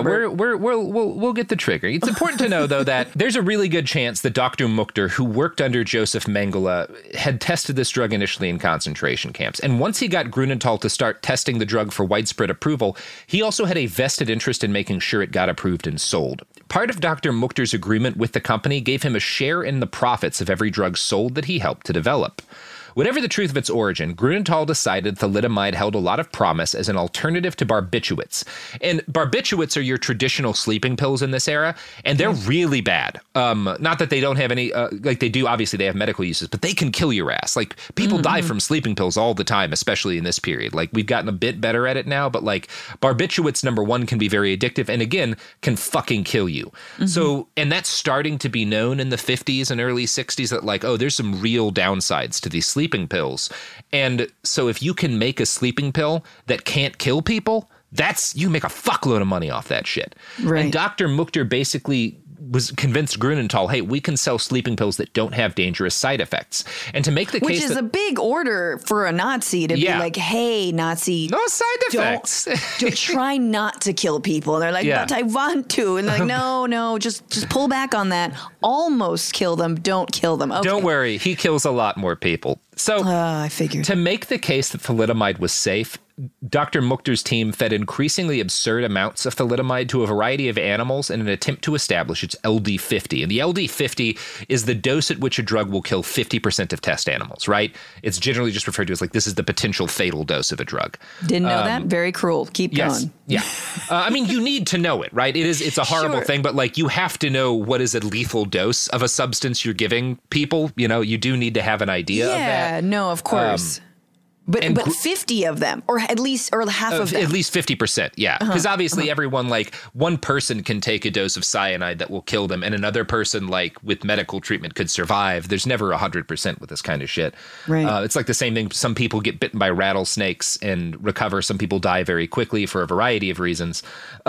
we'll get the trigger. It's important to know, though, that there's a really good chance that Dr. Mukhtar, who worked under Joseph Mengele, had tested this drug initially in concentration camps. And once he got Grunenthal to start testing the drug for widespread approval, he also had a vested interest in making sure it got approved and sold. Part of Dr. Mukhtar's agreement with the company gave him a share in the profits of every drug sold that he helped to develop. Whatever the truth of its origin, Grunenthal decided thalidomide held a lot of promise as an alternative to barbiturates. And barbiturates are your traditional sleeping pills in this era, and they're really bad. Not that they don't have any, they do, obviously they have medical uses, but they can kill your ass. Like, people die from sleeping pills all the time, especially in this period. Like, we've gotten a bit better at it now, but barbiturates, number one, can be very addictive, and again, can fucking kill you. So, and that's starting to be known in the 50s and early 60s that there's some real downsides to these sleeping pills. And so if you can make a sleeping pill that can't kill people, you make a fuckload of money off that shit. Right. And Dr. Mukhtar basically was convinced Grunenthal, hey, we can sell sleeping pills that don't have dangerous side effects. And to make the case, which is a big order for a Nazi to be like, hey, Nazi, no side effects. Don't try not to kill people. And they're like, but I want to. And they're like, no, just pull back on that. Almost kill them. Don't kill them. Okay. Don't worry. He kills a lot more people. So I figured. To make the case that thalidomide was safe, Dr. Mukhtar's team fed increasingly absurd amounts of thalidomide to a variety of animals in an attempt to establish its LD50. And the LD50 is the dose at which a drug will kill 50% of test animals, right? It's generally just referred to as this is the potential fatal dose of a drug. Didn't know that? Very cruel. Keep going. Yeah. You need to know it, right? It's a horrible thing, but you have to know what is a lethal dose of a substance you're giving people. You do need to have an idea of that. Yeah, no, of course. But 50 of them, or half of them. At least 50%, yeah. Because obviously everyone, one person can take a dose of cyanide that will kill them, and another person, with medical treatment could survive. There's never 100% with this kind of shit. Right. It's like the same thing. Some people get bitten by rattlesnakes and recover. Some people die very quickly for a variety of reasons.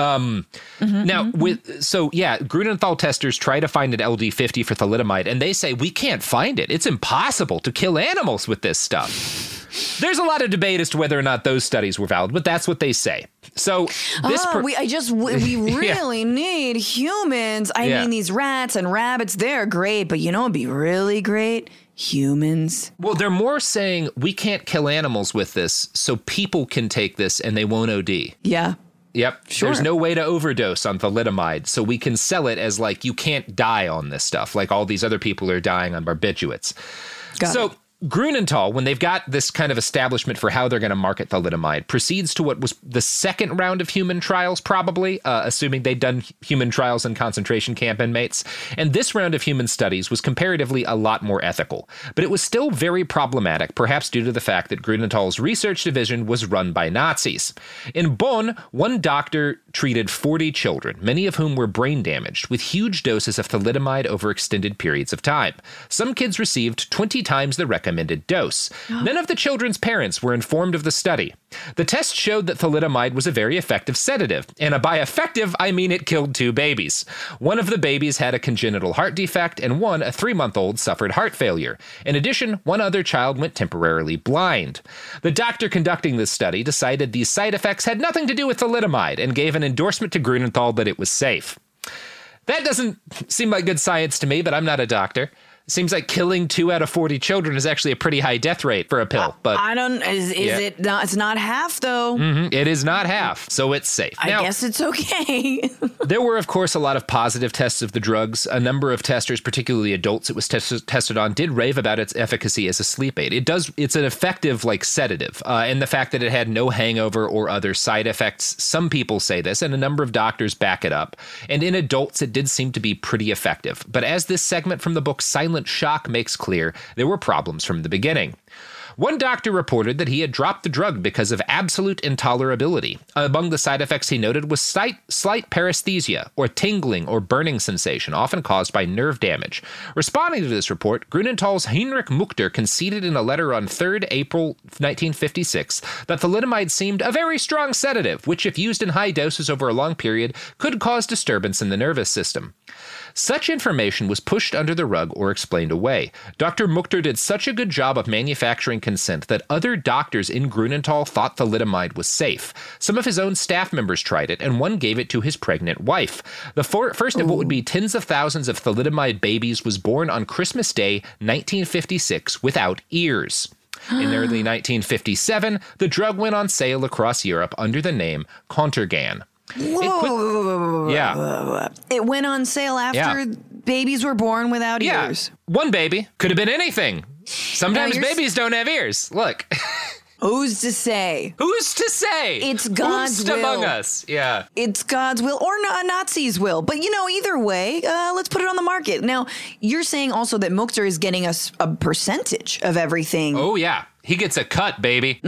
Grunenthal testers try to find an LD50 for thalidomide, and they say, we can't find it. It's impossible to kill animals with this stuff. There's a lot of debate as to whether or not those studies were valid, but that's what they say. So we really need humans. I mean, these rats and rabbits, they're great, but it'd be really great? Humans. Well, they're more saying we can't kill animals with this, so people can take this and they won't OD. Yeah. Yep. Sure. There's no way to overdose on thalidomide, so we can sell it as you can't die on this stuff, like all these other people are dying on barbiturates. Got it. Grunenthal, when they've got this kind of establishment for how they're going to market thalidomide, proceeds to what was the second round of human trials, probably, assuming they'd done human trials in concentration camp inmates. And this round of human studies was comparatively a lot more ethical. But it was still very problematic, perhaps due to the fact that Grunenthal's research division was run by Nazis. In Bonn, one doctor treated 40 children, many of whom were brain damaged, with huge doses of thalidomide over extended periods of time. Some kids received 20 times the recommended dose. None of the children's parents were informed of the study. The test showed that thalidomide was a very effective sedative, and by effective, I mean it killed 2 babies. One of the babies had a congenital heart defect, and one, a 3-month-old, suffered heart failure. In addition, one other child went temporarily blind. The doctor conducting this study decided these side effects had nothing to do with thalidomide and gave an endorsement to Grunenthal that it was safe. That doesn't seem like good science to me, but I'm not a doctor. Seems like killing 2 out of 40 children is actually a pretty high death rate for a pill. But I don't. Is it not? It's not half though. Mm-hmm, it is not half, so it's safe. I guess it's okay. There were, of course, a lot of positive tests of the drugs. A number of testers, particularly adults it was tested on, did rave about its efficacy as a sleep aid. It's an effective sedative, and the fact that it had no hangover or other side effects. Some people say this, and a number of doctors back it up. And in adults, it did seem to be pretty effective. But as this segment from the book Silent Shock makes clear, there were problems from the beginning. One doctor reported that he had dropped the drug because of absolute intolerability. Among the side effects he noted was slight paresthesia, or tingling or burning sensation, often caused by nerve damage. Responding to this report, Grunenthal's Heinrich Muchter conceded in a letter on 3rd April 1956 that thalidomide seemed a very strong sedative, which, if used in high doses over a long period, could cause disturbance in the nervous system. Such information was pushed under the rug or explained away. Dr. Muchter did such a good job of manufacturing consent that other doctors in Grunenthal thought thalidomide was safe. Some of his own staff members tried it, and one gave it to his pregnant wife. The first of what would be tens of thousands of thalidomide babies was born on Christmas Day, 1956, without ears. In early 1957, the drug went on sale across Europe under the name Contergan. It went on sale after babies were born without ears. One baby. Could have been anything. Sometimes babies don't have ears. Look. Who's to say? Who's to say? It's God's will. Among us. Yeah. It's God's will, or Nazis' will. But, either way, let's put it on the market. Now, you're saying also that Muchter is getting us a percentage of everything. Oh, yeah. He gets a cut, baby.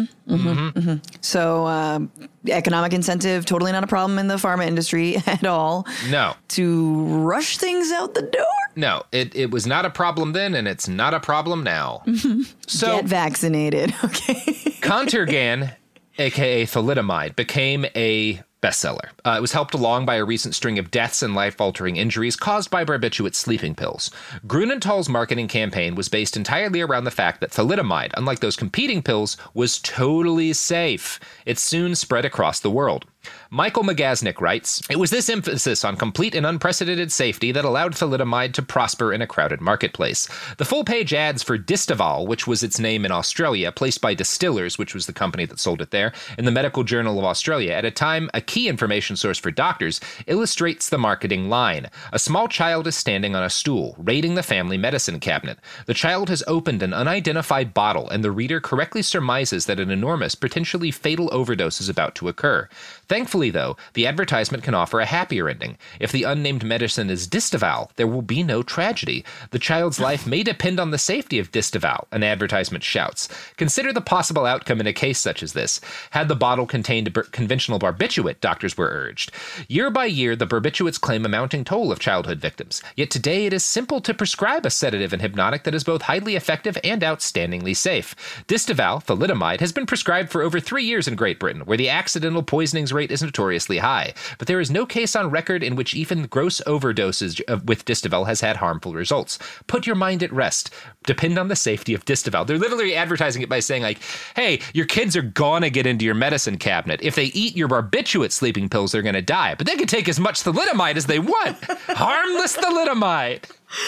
So economic incentive, totally not a problem in the pharma industry at all. No. To rush things out the door? No, it was not a problem then, and it's not a problem now. So get vaccinated, okay? Contergan, a.k.a. thalidomide, became a bestseller. It was helped along by a recent string of deaths and life-altering injuries caused by barbiturate sleeping pills. Grunenthal's marketing campaign was based entirely around the fact that thalidomide, unlike those competing pills, was totally safe. It soon spread across the world. Michael Magaznik writes, "It was this emphasis on complete and unprecedented safety that allowed thalidomide to prosper in a crowded marketplace. The full-page ads for Distaval, which was its name in Australia, placed by Distillers, which was the company that sold it there, in the Medical Journal of Australia, at a time a key information source for doctors, illustrates the marketing line. A small child is standing on a stool, raiding the family medicine cabinet. The child has opened an unidentified bottle, and the reader correctly surmises that an enormous, potentially fatal overdose is about to occur. Thankfully, though, the advertisement can offer a happier ending. If the unnamed medicine is Distaval, there will be no tragedy. The child's life may depend on the safety of Distaval, an advertisement shouts. Consider the possible outcome in a case such as this. Had the bottle contained conventional barbiturate, doctors were urged. Year by year, the barbiturates claim a mounting toll of childhood victims. Yet today, it is simple to prescribe a sedative and hypnotic that is both highly effective and outstandingly safe. Distaval, thalidomide, has been prescribed for over 3 years in Great Britain, where the accidental poisonings rate is notoriously high, but there is no case on record in which even gross overdoses with Distaval has had harmful results. Put your mind at rest. Depend on the safety of Distaval." They're literally advertising it by saying, hey, your kids are gonna get into your medicine cabinet. If they eat your barbiturate sleeping pills, they're gonna die, but they can take as much thalidomide as they want. Harmless thalidomide.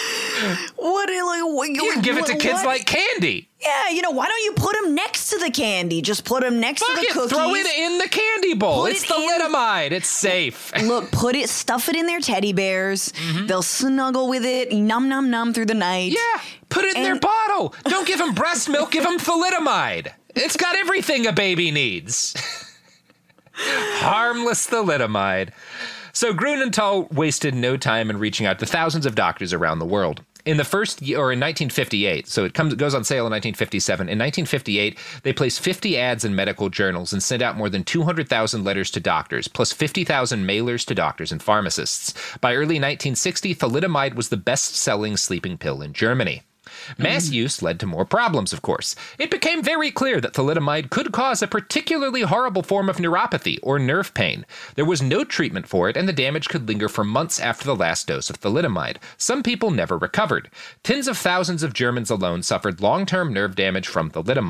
You can give it to kids like candy. Yeah, why don't you put them next to the candy? Just put them next to the cookies. Throw it in the candy bowl. It's thalidomide. It's safe. Look, stuff it in their teddy bears. Mm-hmm. They'll snuggle with it, num num num through the night. Yeah, put it in their bottle. Don't give them breast milk. Give them thalidomide. It's got everything a baby needs. Harmless thalidomide. So Grunenthal wasted no time in reaching out to thousands of doctors around the world. In 1958, so it goes on sale in 1957. In 1958, they placed 50 ads in medical journals and sent out more than 200,000 letters to doctors, plus 50,000 mailers to doctors and pharmacists. By early 1960, thalidomide was the best-selling sleeping pill in Germany. Mass use led to more problems, of course. It became very clear that thalidomide could cause a particularly horrible form of neuropathy, or nerve pain. There was no treatment for it, and the damage could linger for months after the last dose of thalidomide. Some people never recovered. Tens of thousands of Germans alone suffered long-term nerve damage from thalidomide.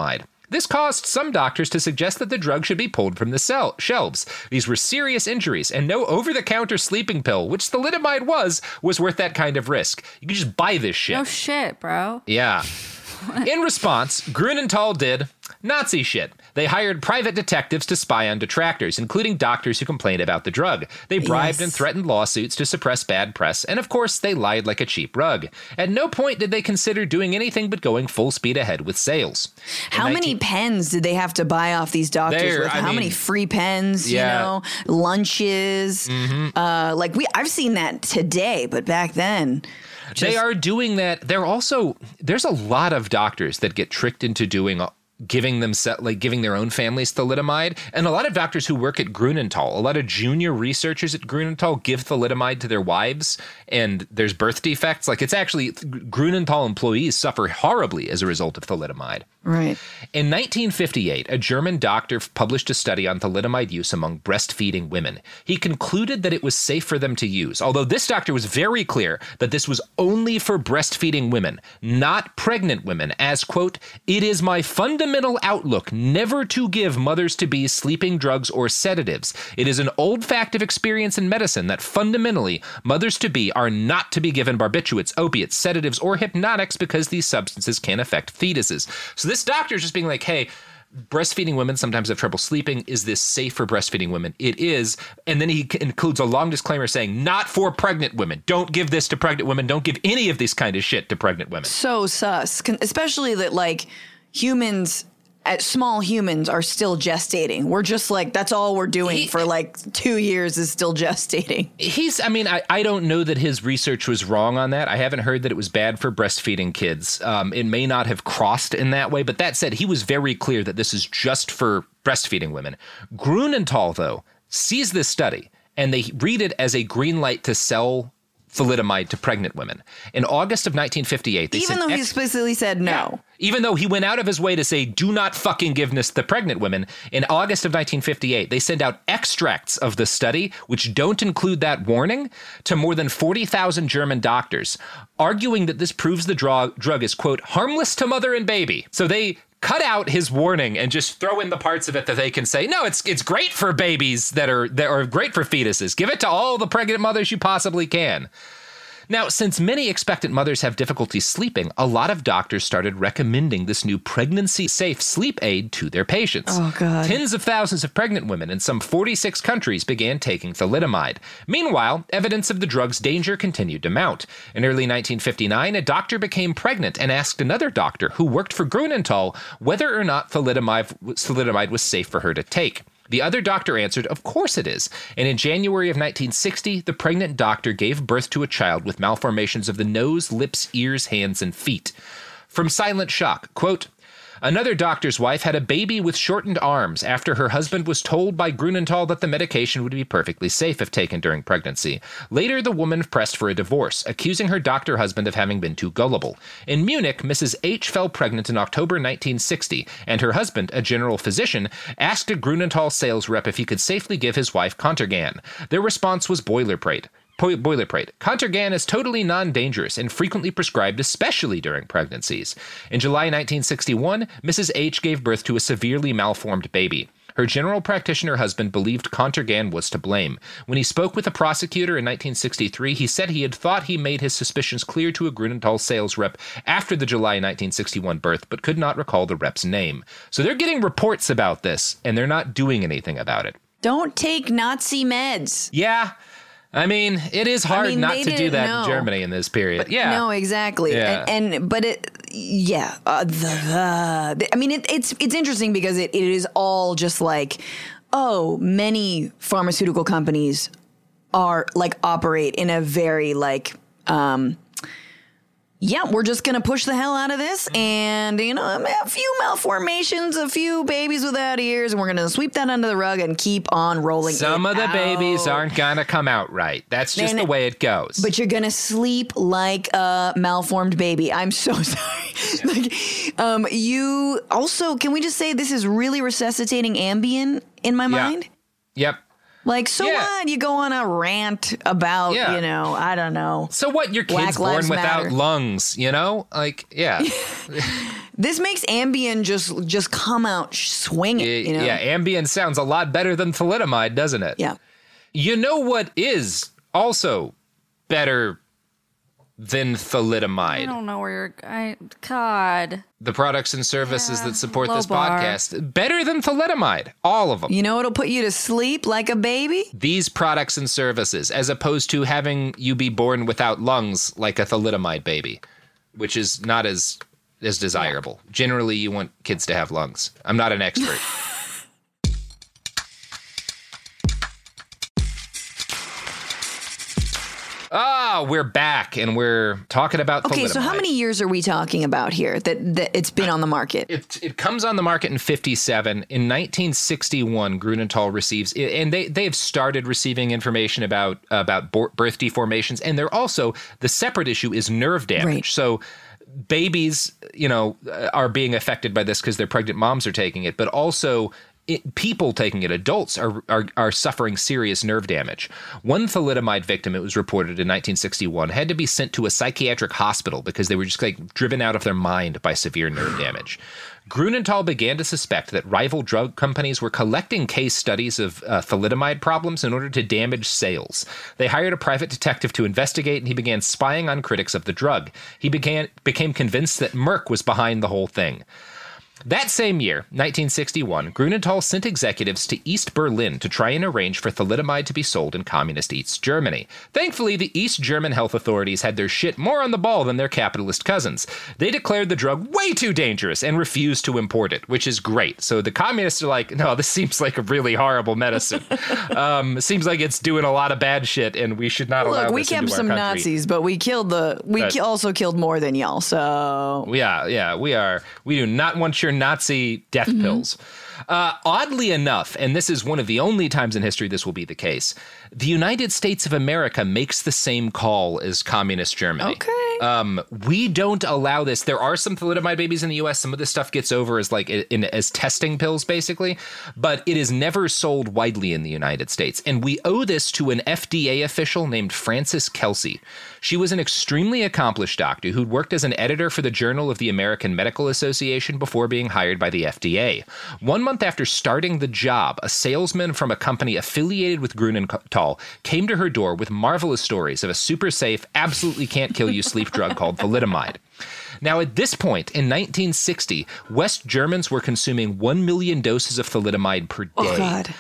This caused some doctors to suggest that the drug should be pulled from the shelves. These were serious injuries, and no over-the-counter sleeping pill, which thalidomide was worth that kind of risk. You could just buy this shit. No shit, bro. Yeah. In response, Grunenthal did Nazi shit. They hired private detectives to spy on detractors, including doctors who complained about the drug. They bribed and threatened lawsuits to suppress bad press, and of course, they lied like a cheap rug. At no point did they consider doing anything but going full speed ahead with sales. How many pens did they have to buy off these doctors with? How many free pens, you know, lunches? I've seen that today, but back then... They are doing that. There's a lot of doctors that get tricked into giving their own families thalidomide. And a lot of doctors who work at Grunenthal, a lot of junior researchers at Grunenthal give thalidomide to their wives, and there's birth defects. Like, it's actually, Grunenthal employees suffer horribly as a result of thalidomide. Right. In 1958, a German doctor published a study on thalidomide use among breastfeeding women. He concluded that it was safe for them to use, although this doctor was very clear that this was only for breastfeeding women, not pregnant women, as, quote, "It is my fundamental outlook never to give mothers-to-be sleeping drugs or sedatives. It is an old fact of experience in medicine that fundamentally mothers-to-be are not to be given barbiturates, opiates, sedatives, or hypnotics because these substances can affect fetuses." So this doctor is just being like, hey, breastfeeding women sometimes have trouble sleeping. Is this safe for breastfeeding women? It is. And then he includes a long disclaimer saying, not for pregnant women. Don't give this to pregnant women. Don't give any of this kind of shit to pregnant women. So sus. Especially that, like, small humans are still gestating. We're just like, that's all we're doing for like 2 years is still gestating. I don't know that his research was wrong on that. I haven't heard that it was bad for breastfeeding kids. It may not have crossed in that way, but that said, he was very clear that this is just for breastfeeding women. Grunenthal, though, sees this study and they read it as a green light to sell thalidomide to pregnant women. In August of 1958, they even though he explicitly said no. Yeah. Even though he went out of his way to say, do not fucking give this to pregnant women, in August of 1958, they send out extracts of the study, which don't include that warning, to more than 40,000 German doctors, arguing that this proves the drug is, quote, harmless to mother and baby. So they cut out his warning and just throw in the parts of it that they can say, no, it's great for babies that are great for fetuses. Give it to all the pregnant mothers you possibly can. Now, since many expectant mothers have difficulty sleeping, a lot of doctors started recommending this new pregnancy-safe sleep aid to their patients. Oh, God. Tens of thousands of pregnant women in some 46 countries began taking thalidomide. Meanwhile, evidence of the drug's danger continued to mount. In early 1959, a doctor became pregnant and asked another doctor who worked for Grunenthal whether or not thalidomide was safe for her to take. The other doctor answered, of course it is. And in January of 1960, the pregnant doctor gave birth to a child with malformations of the nose, lips, ears, hands, and feet. From Silent Shock, quote, another doctor's wife had a baby with shortened arms after her husband was told by Grunenthal that the medication would be perfectly safe if taken during pregnancy. Later, the woman pressed for a divorce, accusing her doctor husband of having been too gullible. In Munich, Mrs. H fell pregnant in October 1960, and her husband, a general physician, asked a Grunenthal sales rep if he could safely give his wife Contergan. Their response was boilerplate. Contergan is totally non-dangerous and frequently prescribed, especially during pregnancies. In July 1961, Mrs. H gave birth to a severely malformed baby. Her general practitioner husband believed Contergan was to blame. When he spoke with a prosecutor in 1963, he said he had thought he made his suspicions clear to a Grunenthal sales rep after the July 1961 birth, but could not recall the rep's name. So they're getting reports about this, and they're not doing anything about it. Don't take Nazi meds. Yeah. I mean, it is hard not to do that in Germany in this period. But, yeah. No, exactly. Yeah. It's interesting because it is all just like, many pharmaceutical companies are like operate in a very like, we're just going to push the hell out of this. And, a few malformations, a few babies without ears, and we're going to sweep that under the rug and keep on rolling. Some of the babies aren't going to come out right. That's just the way it goes. But you're going to sleep like a malformed baby. I'm so sorry. You also, can we just say this is really resuscitating Ambien in my mind? Yep. Like, what? You go on a rant about, I don't know. So what? Your kid's born without lungs, Like, yeah. This makes Ambien just come out swinging. You know? Yeah, Ambien sounds a lot better than thalidomide, doesn't it? Yeah. You know what is also better than thalidomide? I don't know where God. The products and services that support this bar. podcast. Better than thalidomide. All of them. You know what'll put you to sleep like a baby? These products and services, as opposed to having you be born without lungs like a thalidomide baby, which is not as desirable. Yeah. Generally, you want kids to have lungs. I'm not an expert. We're back, and we're talking about thalidomide. Okay, so how many years are we talking about here that it's been on the market? It comes on the market in 57. In 1961, Grunenthal receives, and they've started receiving information about birth deformations, and they're also, the separate issue is nerve damage. Right. So babies, are being affected by this because their pregnant moms are taking it, but also people taking it, adults, are suffering serious nerve damage. One thalidomide victim, it was reported in 1961, had to be sent to a psychiatric hospital because they were just driven out of their mind by severe nerve damage. Grunenthal began to suspect that rival drug companies were collecting case studies of thalidomide problems in order to damage sales. They hired a private detective to investigate, and he began spying on critics of the drug. He became convinced that Merck was behind the whole thing. That same year, 1961, Grunenthal sent executives to East Berlin to try and arrange for thalidomide to be sold in communist East Germany. Thankfully, the East German health authorities had their shit more on the ball than their capitalist cousins. They declared the drug way too dangerous and refused to import it, which is great. So the communists are like, no, this seems like a really horrible medicine. Seems like it's doing a lot of bad shit, and we should not allow this into our country. We kept some Nazis, but we also killed more than y'all, so... Yeah, we do not want your Nazi death pills. Oddly enough, and this is one of the only times in history this will be the case, the United States of America makes the same call as communist Germany. Okay. We don't allow this. There are some thalidomide babies in the U.S. Some of this stuff gets over as as testing pills, basically, but it is never sold widely in the United States. And we owe this to an FDA official named Frances Kelsey. She was an extremely accomplished doctor who'd worked as an editor for the Journal of the American Medical Association before being hired by the FDA. 1 month after starting the job, a salesman from a company affiliated with Grunenthal came to her door with marvelous stories of a super safe, absolutely can't kill you sleep drug called thalidomide. Now, at this point, in 1960, West Germans were consuming 1 million doses of thalidomide per day. Oh, God.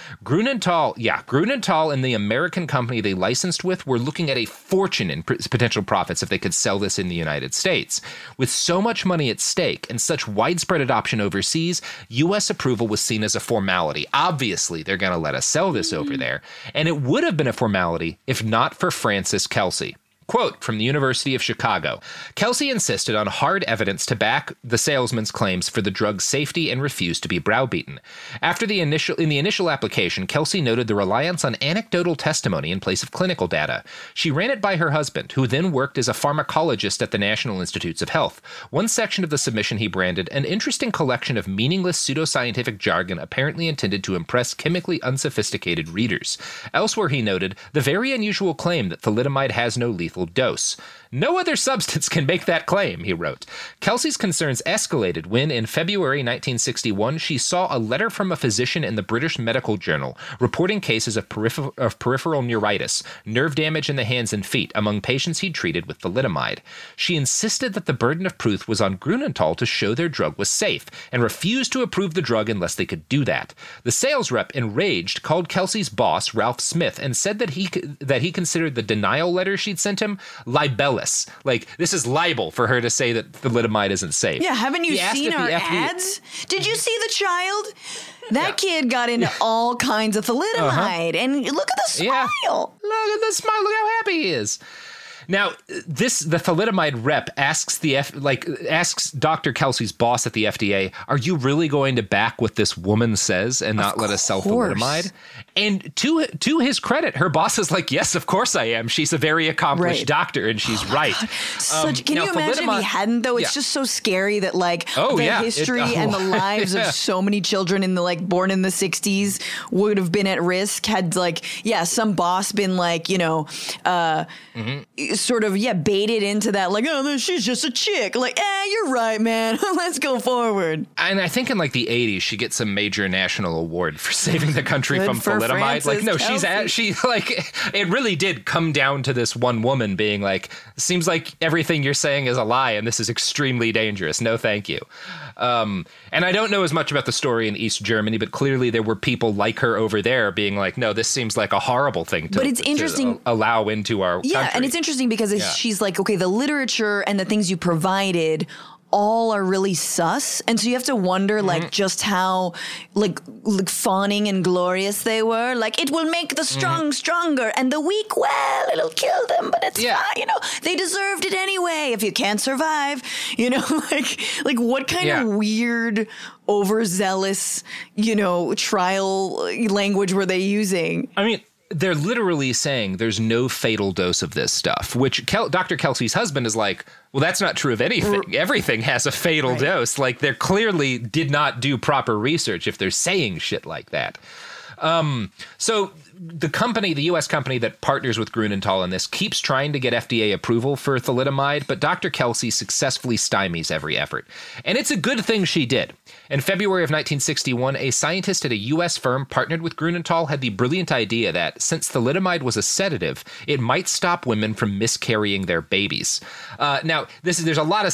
Grunenthal and the American company they licensed with were looking at a fortune in potential profits if they could sell this in the United States. With so much money at stake and such widespread adoption overseas, U.S. approval was seen as a formality. Obviously, they're going to let us sell this over there. And it would have been a formality if not for Frances Kelsey. Quote from the University of Chicago, Kelsey insisted on hard evidence to back the salesman's claims for the drug's safety and refused to be browbeaten. In the initial application, Kelsey noted the reliance on anecdotal testimony in place of clinical data. She ran it by her husband, who then worked as a pharmacologist at the National Institutes of Health. One section of the submission he branded an interesting collection of meaningless pseudoscientific jargon apparently intended to impress chemically unsophisticated readers. Elsewhere, he noted the very unusual claim that thalidomide has no lethal dose. No other substance can make that claim, he wrote. Kelsey's concerns escalated when, in February 1961, she saw a letter from a physician in the British Medical Journal reporting cases of peripheral neuritis, nerve damage in the hands and feet, among patients he'd treated with thalidomide. She insisted that the burden of proof was on Grunenthal to show their drug was safe, and refused to approve the drug unless they could do that. The sales rep, enraged, called Kelsey's boss, Ralph Smith, and said that he considered the denial letter she'd sent him libellous. Like, this is libel for her to say that thalidomide isn't safe. Yeah, haven't you seen our ads? Did you see the child? That kid got into all kinds of thalidomide, and look at the smile. Yeah. Look at the smile. Look how happy he is. Now, the thalidomide rep asks asks Dr. Kelsey's boss at the FDA, "Are you really going to back what this woman says and not let us sell thalidomide?" And to his credit, her boss is like, "Yes, of course I am. She's a very accomplished doctor, and she's right." Can you imagine if he hadn't, though? It's just so scary that the history and the lives of so many children in the born in the 60s would have been at risk had some boss been sort of, baited into that, like, oh, she's just a chick. Like, you're right, man. Let's go forward. And I think in like the 80s, she gets a major national award for saving the country from thalidomide. Like, no, she like, it really did come down to this one woman being like, seems like everything you're saying is a lie and this is extremely dangerous. No, thank you. And I don't know as much about the story in East Germany, but clearly there were people like her over there being like, no, this seems like a horrible thing to, but it's interesting, to allow into our country. And it's interesting because she's like, okay, the literature and the things you provided all are really sus. And so you have to wonder, like, just how, like fawning and glorious they were. Like, it will make the strong stronger and the weak, well, it'll kill them, but it's fine. You know, they deserved it anyway. If you can't survive, you know, like what kind of weird, overzealous, you know, trial language were they using? I mean, they're literally saying there's no fatal dose of this stuff, which Dr. Kelsey's husband is like, well, that's not true of anything. Everything has a fatal dose. Like, they clearly did not do proper research if they're saying shit like that. So the company, the U.S. company that partners with Grunenthal in this, keeps trying to get FDA approval for thalidomide, but Dr. Kelsey successfully stymies every effort. And it's a good thing she did. In February of 1961, a scientist at a U.S. firm partnered with Grunenthal had the brilliant idea that, since thalidomide was a sedative, it might stop women from miscarrying their babies. Now, there's a lot of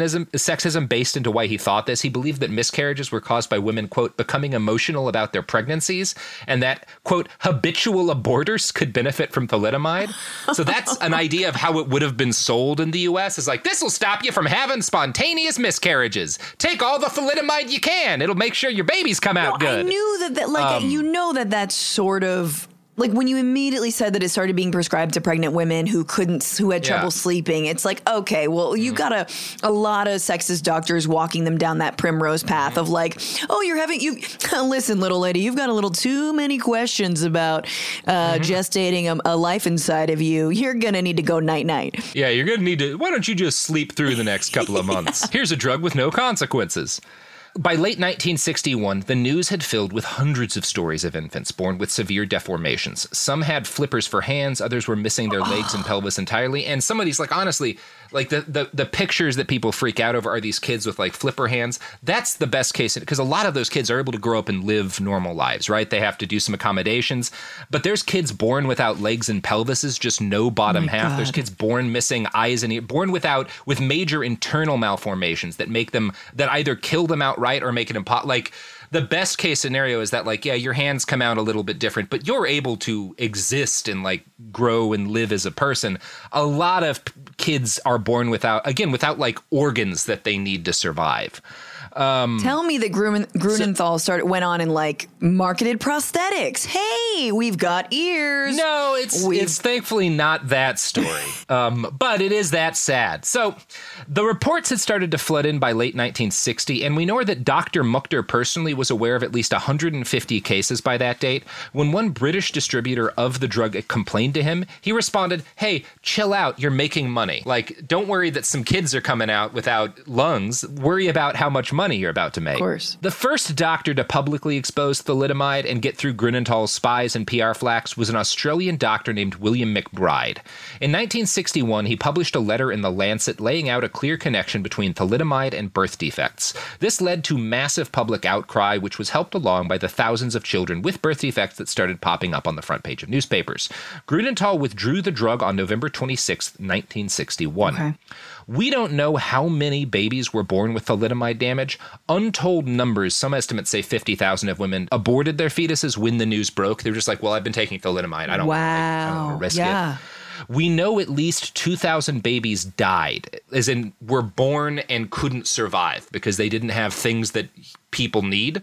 sexism based into why he thought this. He believed that miscarriages were caused by women, quote, becoming emotional about their pregnancies, and that, quote, habitual aborters could benefit from thalidomide. So that's an idea of how it would have been sold in the U.S. is like, this will stop you from having spontaneous miscarriages. Take all the thalidomide you can. It'll make sure your babies come out good. I knew that like, you know, that's sort of, like, when you immediately said that it started being prescribed to pregnant women who had trouble sleeping, it's like, okay, well, you got a lot of sexist doctors walking them down that primrose path of like, oh, listen, little lady, you've got a little too many questions about gestating a life inside of you. You're going to need to go night-night. Yeah, you're going to need to, why don't you just sleep through the next couple of months? Here's a drug with no consequences. By late 1961, the news had filled with hundreds of stories of infants born with severe deformations. Some had flippers for hands, others were missing their legs and pelvis entirely, and some of these, like, honestly, like the pictures that people freak out over are these kids with like flipper hands. That's the best case, because a lot of those kids are able to grow up and live normal lives, right? They have to do some accommodations, but there's kids born without legs and pelvises, just no bottom half. God. There's kids born missing eyes and ears, born with major internal malformations that either kill them outright or make it impossible. Like, the best case scenario is that, like, yeah, your hands come out a little bit different, but you're able to exist and, like, grow and live as a person. A lot of kids are born without like organs that they need to survive. Tell me that Grunenthal went on and like marketed prosthetics. Hey, we've got ears. No, it's thankfully not that story. But it is that sad. So the reports had started to flood in by late 1960, and we know that Dr. Muchter personally was aware of at least 150 cases by that date. When one British distributor of the drug complained to him, he responded, "Hey, chill out, you're making money. Like, don't worry that some kids are coming out without lungs. Worry about how much money you're about to make." Of course. The first doctor to publicly expose thalidomide and get through Grunenthal's spies and PR flacks was an Australian doctor named William McBride. In 1961, he published a letter in The Lancet laying out a clear connection between thalidomide and birth defects. This led to massive public outcry, which was helped along by the thousands of children with birth defects that started popping up on the front page of newspapers. Grunenthal withdrew the drug on November 26, 1961. Okay. We don't know how many babies were born with thalidomide damage. Untold numbers, some estimates say 50,000 of women aborted their fetuses when the news broke. They were just like, well, I've been taking thalidomide. I don't want to risk it. We know at least 2,000 babies died, as in were born and couldn't survive because they didn't have things that people need.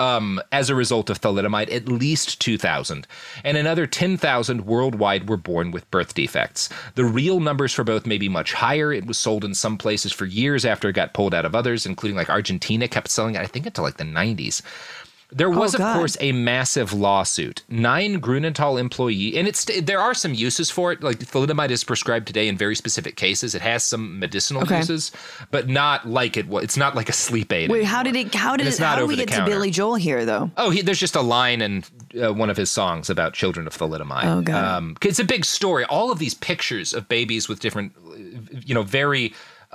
As a result of thalidomide, at least 2,000. And another 10,000 worldwide were born with birth defects. The real numbers for both may be much higher. It was sold in some places for years after it got pulled out of others, including like Argentina kept selling it, I think, until like the 90s. There was, of course, a massive lawsuit. 9 Grunenthal employees, and there are some uses for it. Like thalidomide is prescribed today in very specific cases. It has some medicinal uses, but not like it's not like a sleep aid. Wait, how did we get to Billy Joel here, though? Oh, there's just a line, and one of his songs about children of thalidomide. Oh, God. It's a big story. All of these pictures of babies with different, very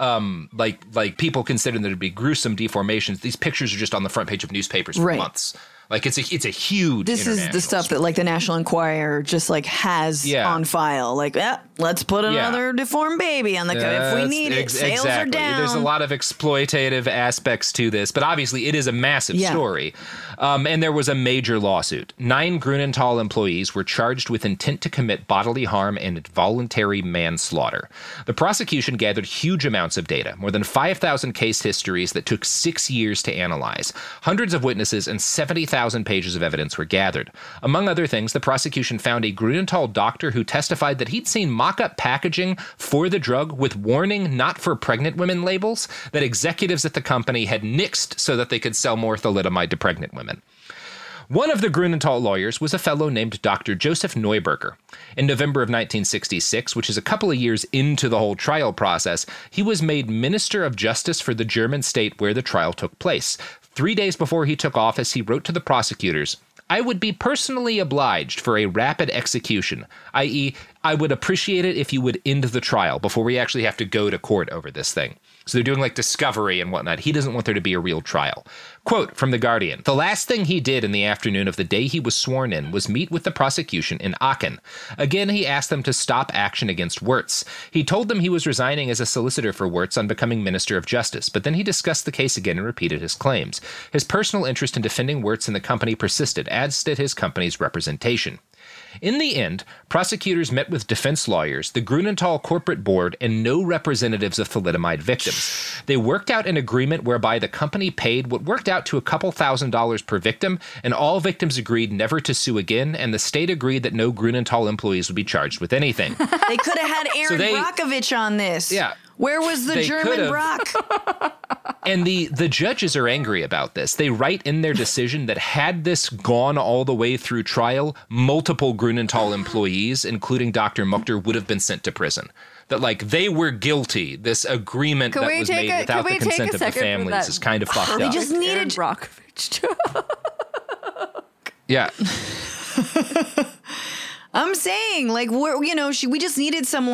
like people consider them to be gruesome deformations. These pictures are just on the front page of newspapers for months. Like it's a huge. This is the stuff that like the National Enquirer just like has on file. Like, let's put another deformed baby on the cover if we need it. Sales are down. There's a lot of exploitative aspects to this, but obviously it is a massive story. And there was a major lawsuit. 9 Grunenthal employees were charged with intent to commit bodily harm and involuntary manslaughter. The prosecution gathered huge amounts of data, more than 5,000 case histories that took 6 years to analyze. Hundreds of witnesses and 70,000 pages of evidence were gathered. Among other things, the prosecution found a Grunenthal doctor who testified that he'd seen mock-up packaging for the drug with warning not for pregnant women labels that executives at the company had nixed so that they could sell more thalidomide to pregnant women. One of the Grunenthal lawyers was a fellow named Dr. Joseph Neuberger. In November of 1966, which is a couple of years into the whole trial process, he was made Minister of Justice for the German state where the trial took place. 3 days before he took office, he wrote to the prosecutors, "I would be personally obliged for a rapid execution, i.e., I would appreciate it if you would end the trial before we actually have to go to court over this thing." So they're doing like discovery and whatnot. He doesn't want there to be a real trial. Quote from The Guardian, "The last thing he did in the afternoon of the day he was sworn in was meet with the prosecution in Aachen. Again, he asked them to stop action against Wirtz. He told them he was resigning as a solicitor for Wirtz on becoming Minister of Justice, but then he discussed the case again and repeated his claims. His personal interest in defending Wirtz and the company persisted, as did his company's representation. In the end, prosecutors met with defense lawyers, the Grunenthal corporate board, and no representatives of thalidomide victims. They worked out an agreement whereby the company paid what worked out to a couple $1,000s per victim, and all victims agreed never to sue again, and the state agreed that no Grunenthal employees would be charged with anything." They could have had Aaron Brockovich on this. Yeah. Where was the German Brock? And the judges are angry about this. They write in their decision that had this gone all the way through trial, multiple Grunenthal employees, including Dr. Muchter, would have been sent to prison. That, like, they were guilty. This agreement that was made without the consent of the families is kind of fucked up. They just needed Brockovich. Yeah. I'm saying, like, we just needed some,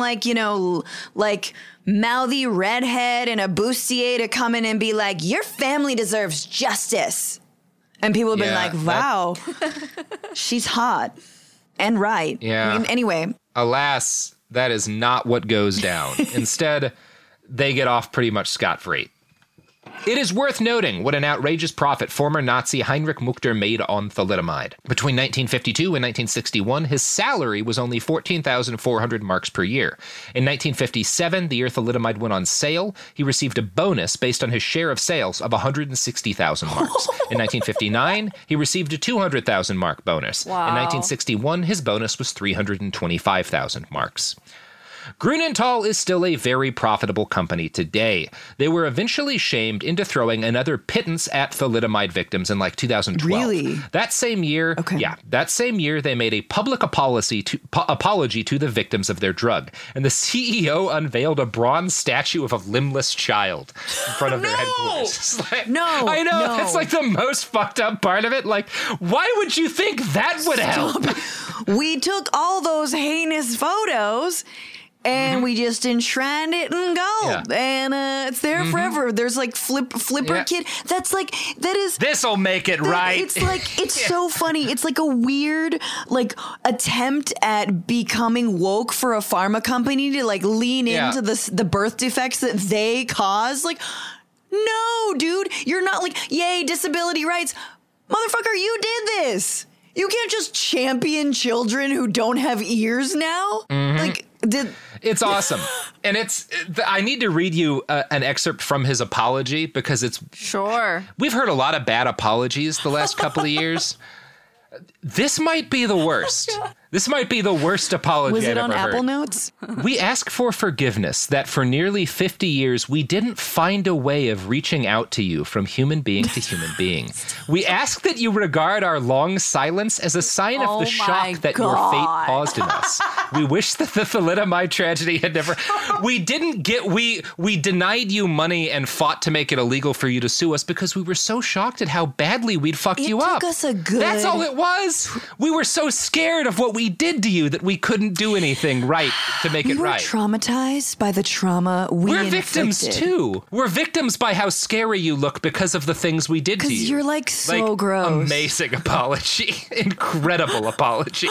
like mouthy redhead and a bustier to come in and be like, your family deserves justice. And people have been like, wow, she's hot and right. Yeah. Anyway. Alas, that is not what goes down. Instead, they get off pretty much scot-free. It is worth noting what an outrageous profit former Nazi Heinrich Muchter made on thalidomide. Between 1952 and 1961, his salary was only 14,400 marks per year. In 1957, the year thalidomide went on sale, he received a bonus based on his share of sales of 160,000 marks. In 1959, he received a 200,000 mark bonus. Wow. In 1961, his bonus was 325,000 marks. Grunenthal is still a very profitable company today. They were eventually shamed into throwing another pittance at thalidomide victims in like 2012. Really? That same year, they made a public apology to the victims of their drug. And the CEO unveiled a bronze statue of a limbless child in front of their headquarters. I know. That's like the most fucked up part of it. Like, why would you think that would help? We took all those heinous photos and we just enshrined it in gold, and it's there forever. There's like Flipper Kid. That is. This'll make it right. It's like it's so funny. It's like a weird like attempt at becoming woke for a pharma company to like lean into the birth defects that they cause. Like, no, dude, you're not like, yay, disability rights, motherfucker. You did this. You can't just champion children who don't have ears now. Like. It's awesome. And I need to read you an excerpt from his apology because it's... Sure. We've heard a lot of bad apologies the last couple of years. This might be the worst. This might be the worst apology I've ever heard. Was it on Apple Notes? We ask for forgiveness that for nearly 50 years, we didn't find a way of reaching out to you from human being to human being. We ask that you regard our long silence as a sign of the shock that your fate caused in us. We wish that the thalidomide tragedy had never. We denied you money and fought to make it illegal for you to sue us because we were so shocked at how badly we'd fucked you up. That's all it was. We were so scared of what we did to you that we couldn't do anything right to make it right. We were traumatized by the trauma we're victims too. We're victims by how scary you look because of the things we did to you. Because you're like so gross. Amazing apology. Incredible apology.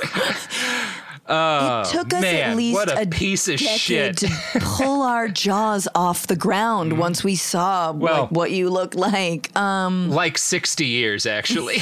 It took us at least what a piece of shit to pull our jaws off the ground once we saw what you look like. Like 60 years, actually.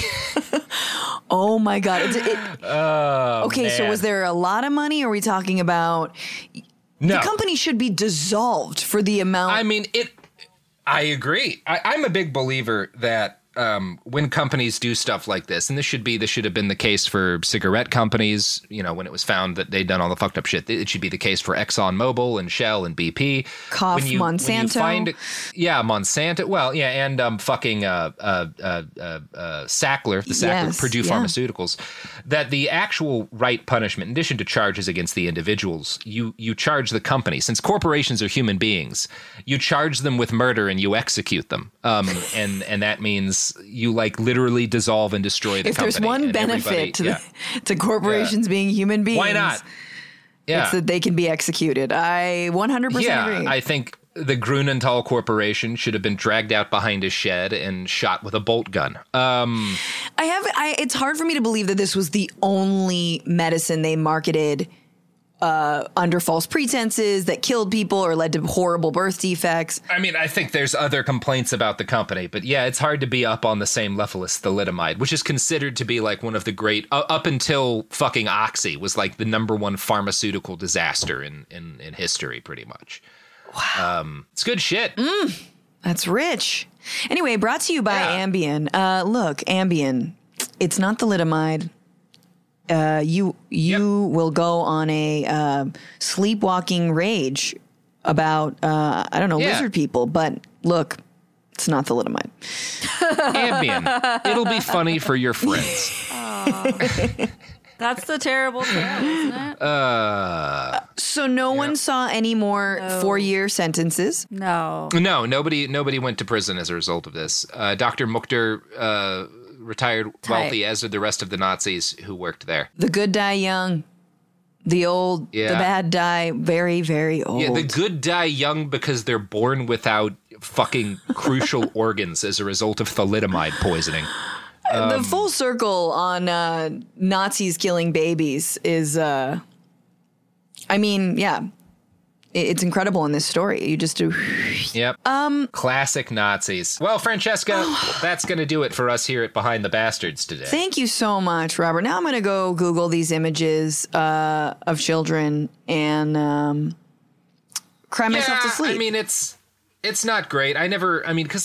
Oh my God. Okay, so was there a lot of money? Or are we talking about... No. The company should be dissolved for the amount... I mean, I agree. I'm a big believer that when companies do stuff like this, and this should have been the case for cigarette companies, when it was found that they'd done all the fucked up shit. It should be the case for ExxonMobil and Shell and BP. Monsanto. Monsanto. Well, yeah, and fucking Sackler, the Sackler, Purdue Pharmaceuticals, that the actual right punishment, in addition to charges against the individuals, you charge the company. Since corporations are human beings, you charge them with murder and you execute them. And that means you literally dissolve and destroy the company. If there's one benefit to corporations being human beings, why not? Yeah. It's that they can be executed. I 100% agree. I think the Grunenthal Corporation should have been dragged out behind a shed and shot with a bolt gun. It's hard for me to believe that this was the only medicine they marketed under false pretenses that killed people or led to horrible birth defects. I mean, I think there's other complaints about the company, but yeah, it's hard to be up on the same level as thalidomide, which is considered to be one of the great, up until fucking Oxy was the #1 pharmaceutical disaster in history, pretty much. Wow. It's good shit. That's rich. Anyway, brought to you by Ambien. Look, Ambien, it's not thalidomide. You will go on a sleepwalking rage about, lizard people. But look, it's not thalidomide. Ambien. It'll be funny for your friends. That's the terrible tale, isn't it? So no one saw any more 4-year sentences? No. No, nobody went to prison as a result of this. Dr. Mukhtar... retired wealthy, as did the rest of the Nazis who worked there. The good die young. The old, the bad die very, very old. Yeah, the good die young because they're born without fucking crucial organs as a result of thalidomide poisoning. The full circle on Nazis killing babies is, it's incredible in this story. You just do. Yep. Classic Nazis. Well, Francesca, that's going to do it for us here at Behind the Bastards today. Thank you so much, Robert. Now I'm going to go Google these images of children and cry myself to sleep. I mean, it's not great. Because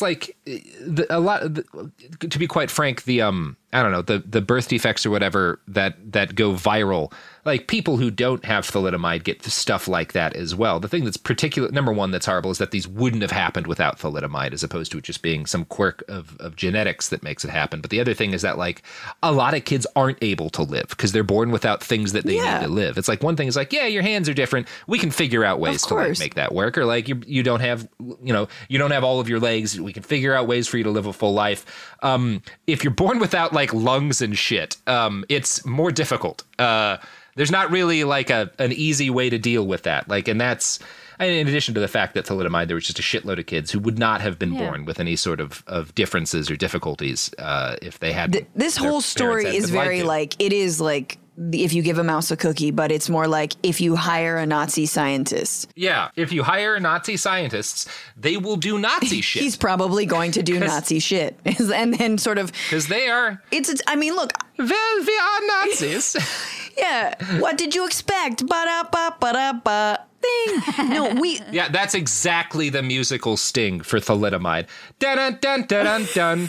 to be quite frank, the birth defects or whatever that go viral, people who don't have thalidomide get stuff like that as well. The thing that's number one that's horrible is that these wouldn't have happened without thalidomide, as opposed to it just being some quirk of genetics that makes it happen. But the other thing is that a lot of kids aren't able to live because they're born without things that they need to live. It's one thing is your hands are different. We can figure out ways to make that work. Or you don't have, you don't have all of your legs. We can figure out ways for you to live a full life. If you're born without lungs and shit, it's more difficult. There's not really an easy way to deal with that. And that's in addition to the fact that thalidomide, there was just a shitload of kids who would not have been born with any sort of differences or difficulties if they had. This whole story is very it is if you give a mouse a cookie, but it's more if you hire a Nazi scientist. Yeah, if you hire Nazi scientists, they will do Nazi shit. He's probably going to do Nazi shit. And then sort of... Because they are... look... Well, we are Nazis. Yeah. What did you expect? Ba-da-ba-ba-da-ba. Thing. No, we... Yeah, that's exactly the musical sting for thalidomide. Dun-dun-dun-dun-dun-dun.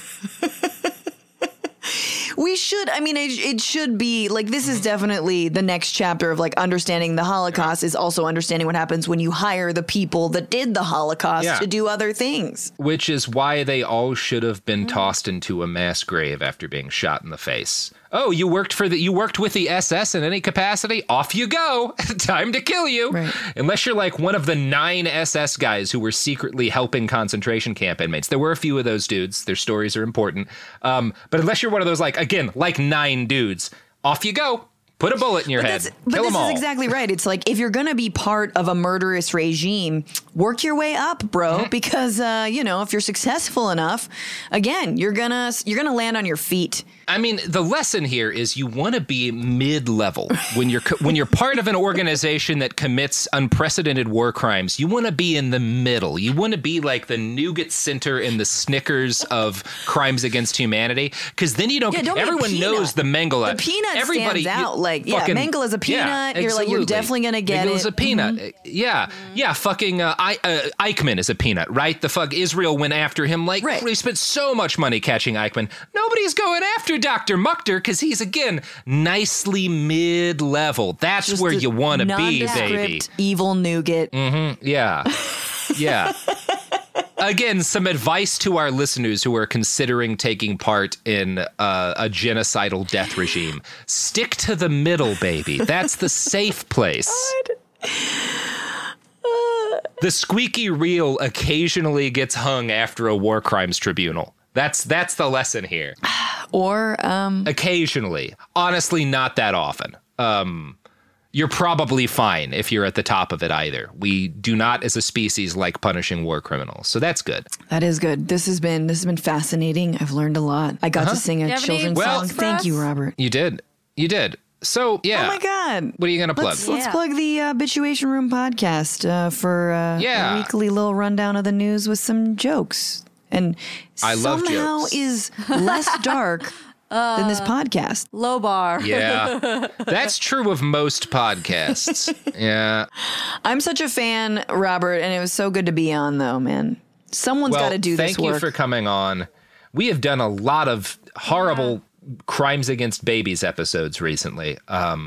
We should, it should be, this is definitely the next chapter of, understanding the Holocaust is also understanding what happens when you hire the people that did the Holocaust to do other things. Which is why they all should have been tossed into a mass grave after being shot in the face. Oh, you worked with the SS in any capacity? Off you go. Time to kill you. Right. Unless you're like one of the 9 SS guys who were secretly helping concentration camp inmates. There were a few of those dudes. Their stories are important. But unless you're one of those, like 9 dudes, off you go. Put a bullet in your head. Kill them all. This is exactly right. It's like, if you're going to be part of a murderous regime, work your way up, bro. Because, if you're successful enough, again, you're gonna land on your feet. I mean, the lesson here is you want to be mid-level when you're part of an organization that commits unprecedented war crimes. You want to be in the middle. You want to be like the nougat center in the Snickers of crimes against humanity, because then you don't. Everyone knows the Mengele. The peanut stands out. Mengele's a peanut. Yeah, you're definitely gonna get Mengele's a peanut. Yeah. Fucking Eichmann is a peanut, right? The fuck Israel went after him. They spent so much money catching Eichmann. Nobody's going after Dr. Muchter because he's, again, nicely mid-level. That's just where you want to be, baby. Evil nougat. Mm-hmm. Yeah. Again, some advice to our listeners who are considering taking part in a genocidal death regime. Stick to the middle, baby. That's the safe place. The squeaky reel occasionally gets hung after a war crimes tribunal. That's the lesson here. Or occasionally. Honestly, not that often. You're probably fine if you're at the top of it either. We do not, as a species, like punishing war criminals. So that's good. That is good. This has been fascinating. I've learned a lot. I got to sing a children's song. Thank you, Robert. You did. So, yeah. Oh, my God. What are you going to plug? Let's plug the Bitchuation Room podcast for a weekly little rundown of the news with some jokes. And I love somehow jokes. Is less dark than this podcast. Low bar. Yeah. That's true of most podcasts. Yeah. I'm such a fan, Robert, and it was so good to be on, though, man. Someone's got to do this work. Thank you for coming on. We have done a lot of horrible crimes against babies episodes recently.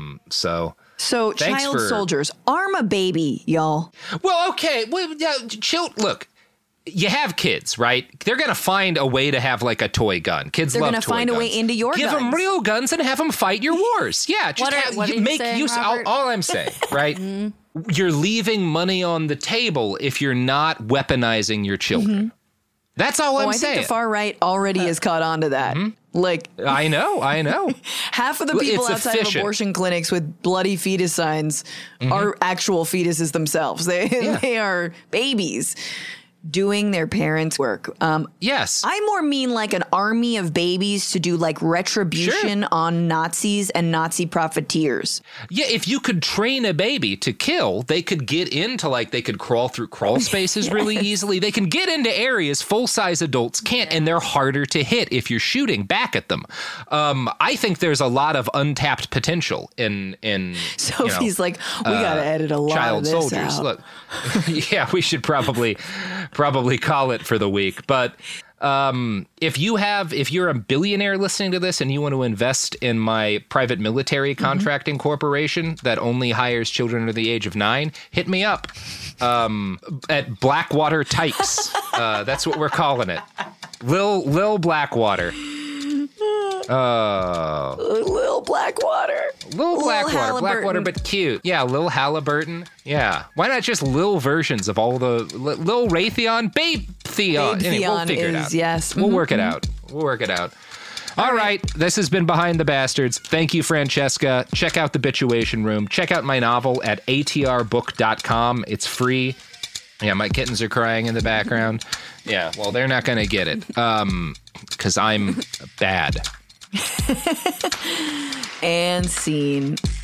So child soldiers, arm a baby, y'all. Well, okay. Well, look. You have kids, right? They're going to find a way to have like a toy gun. Kids love toy guns. They're going to find a way into your guns. Give them real guns and have them fight your wars. Yeah, just what are you make saying, use. All I'm saying, right? You're leaving money on the table if you're not weaponizing your children. Mm-hmm. That's all I'm saying. I think the far right already has caught on to that. Mm-hmm. I know. Half of the people outside of abortion clinics with bloody fetus signs are actual fetuses themselves. They are babies doing their parents' work. Yes. I more mean like an army of babies to do like retribution on Nazis and Nazi profiteers. Yeah, if you could train a baby to kill, they could get into they could crawl through crawl spaces really easily. They can get into areas full-size adults can't, and they're harder to hit if you're shooting back at them. I think there's a lot of untapped potential in Sophie's we got to edit a lot child of this soldiers. out. Look, yeah, we should probably call it for the week. But if you're a billionaire listening to this and you want to invest in my private military contracting corporation that only hires children under the age of 9, hit me up at Blackwater Tykes. That's what we're calling it. Lil Blackwater. Lil Blackwater. Lil Blackwater. Blackwater, but cute. Yeah, Lil Halliburton. Yeah. Why not just Lil versions of all the Lil Raytheon? Babe Theon. Anyway, we'll figure it out. Yes. We'll work it out. All right. This has been Behind the Bastards. Thank you, Francesca. Check out the Bitchuation Room. Check out my novel at atrbook.com. It's free. Yeah, my kittens are crying in the background. Yeah, well, they're not going to get it because I'm bad. And scene.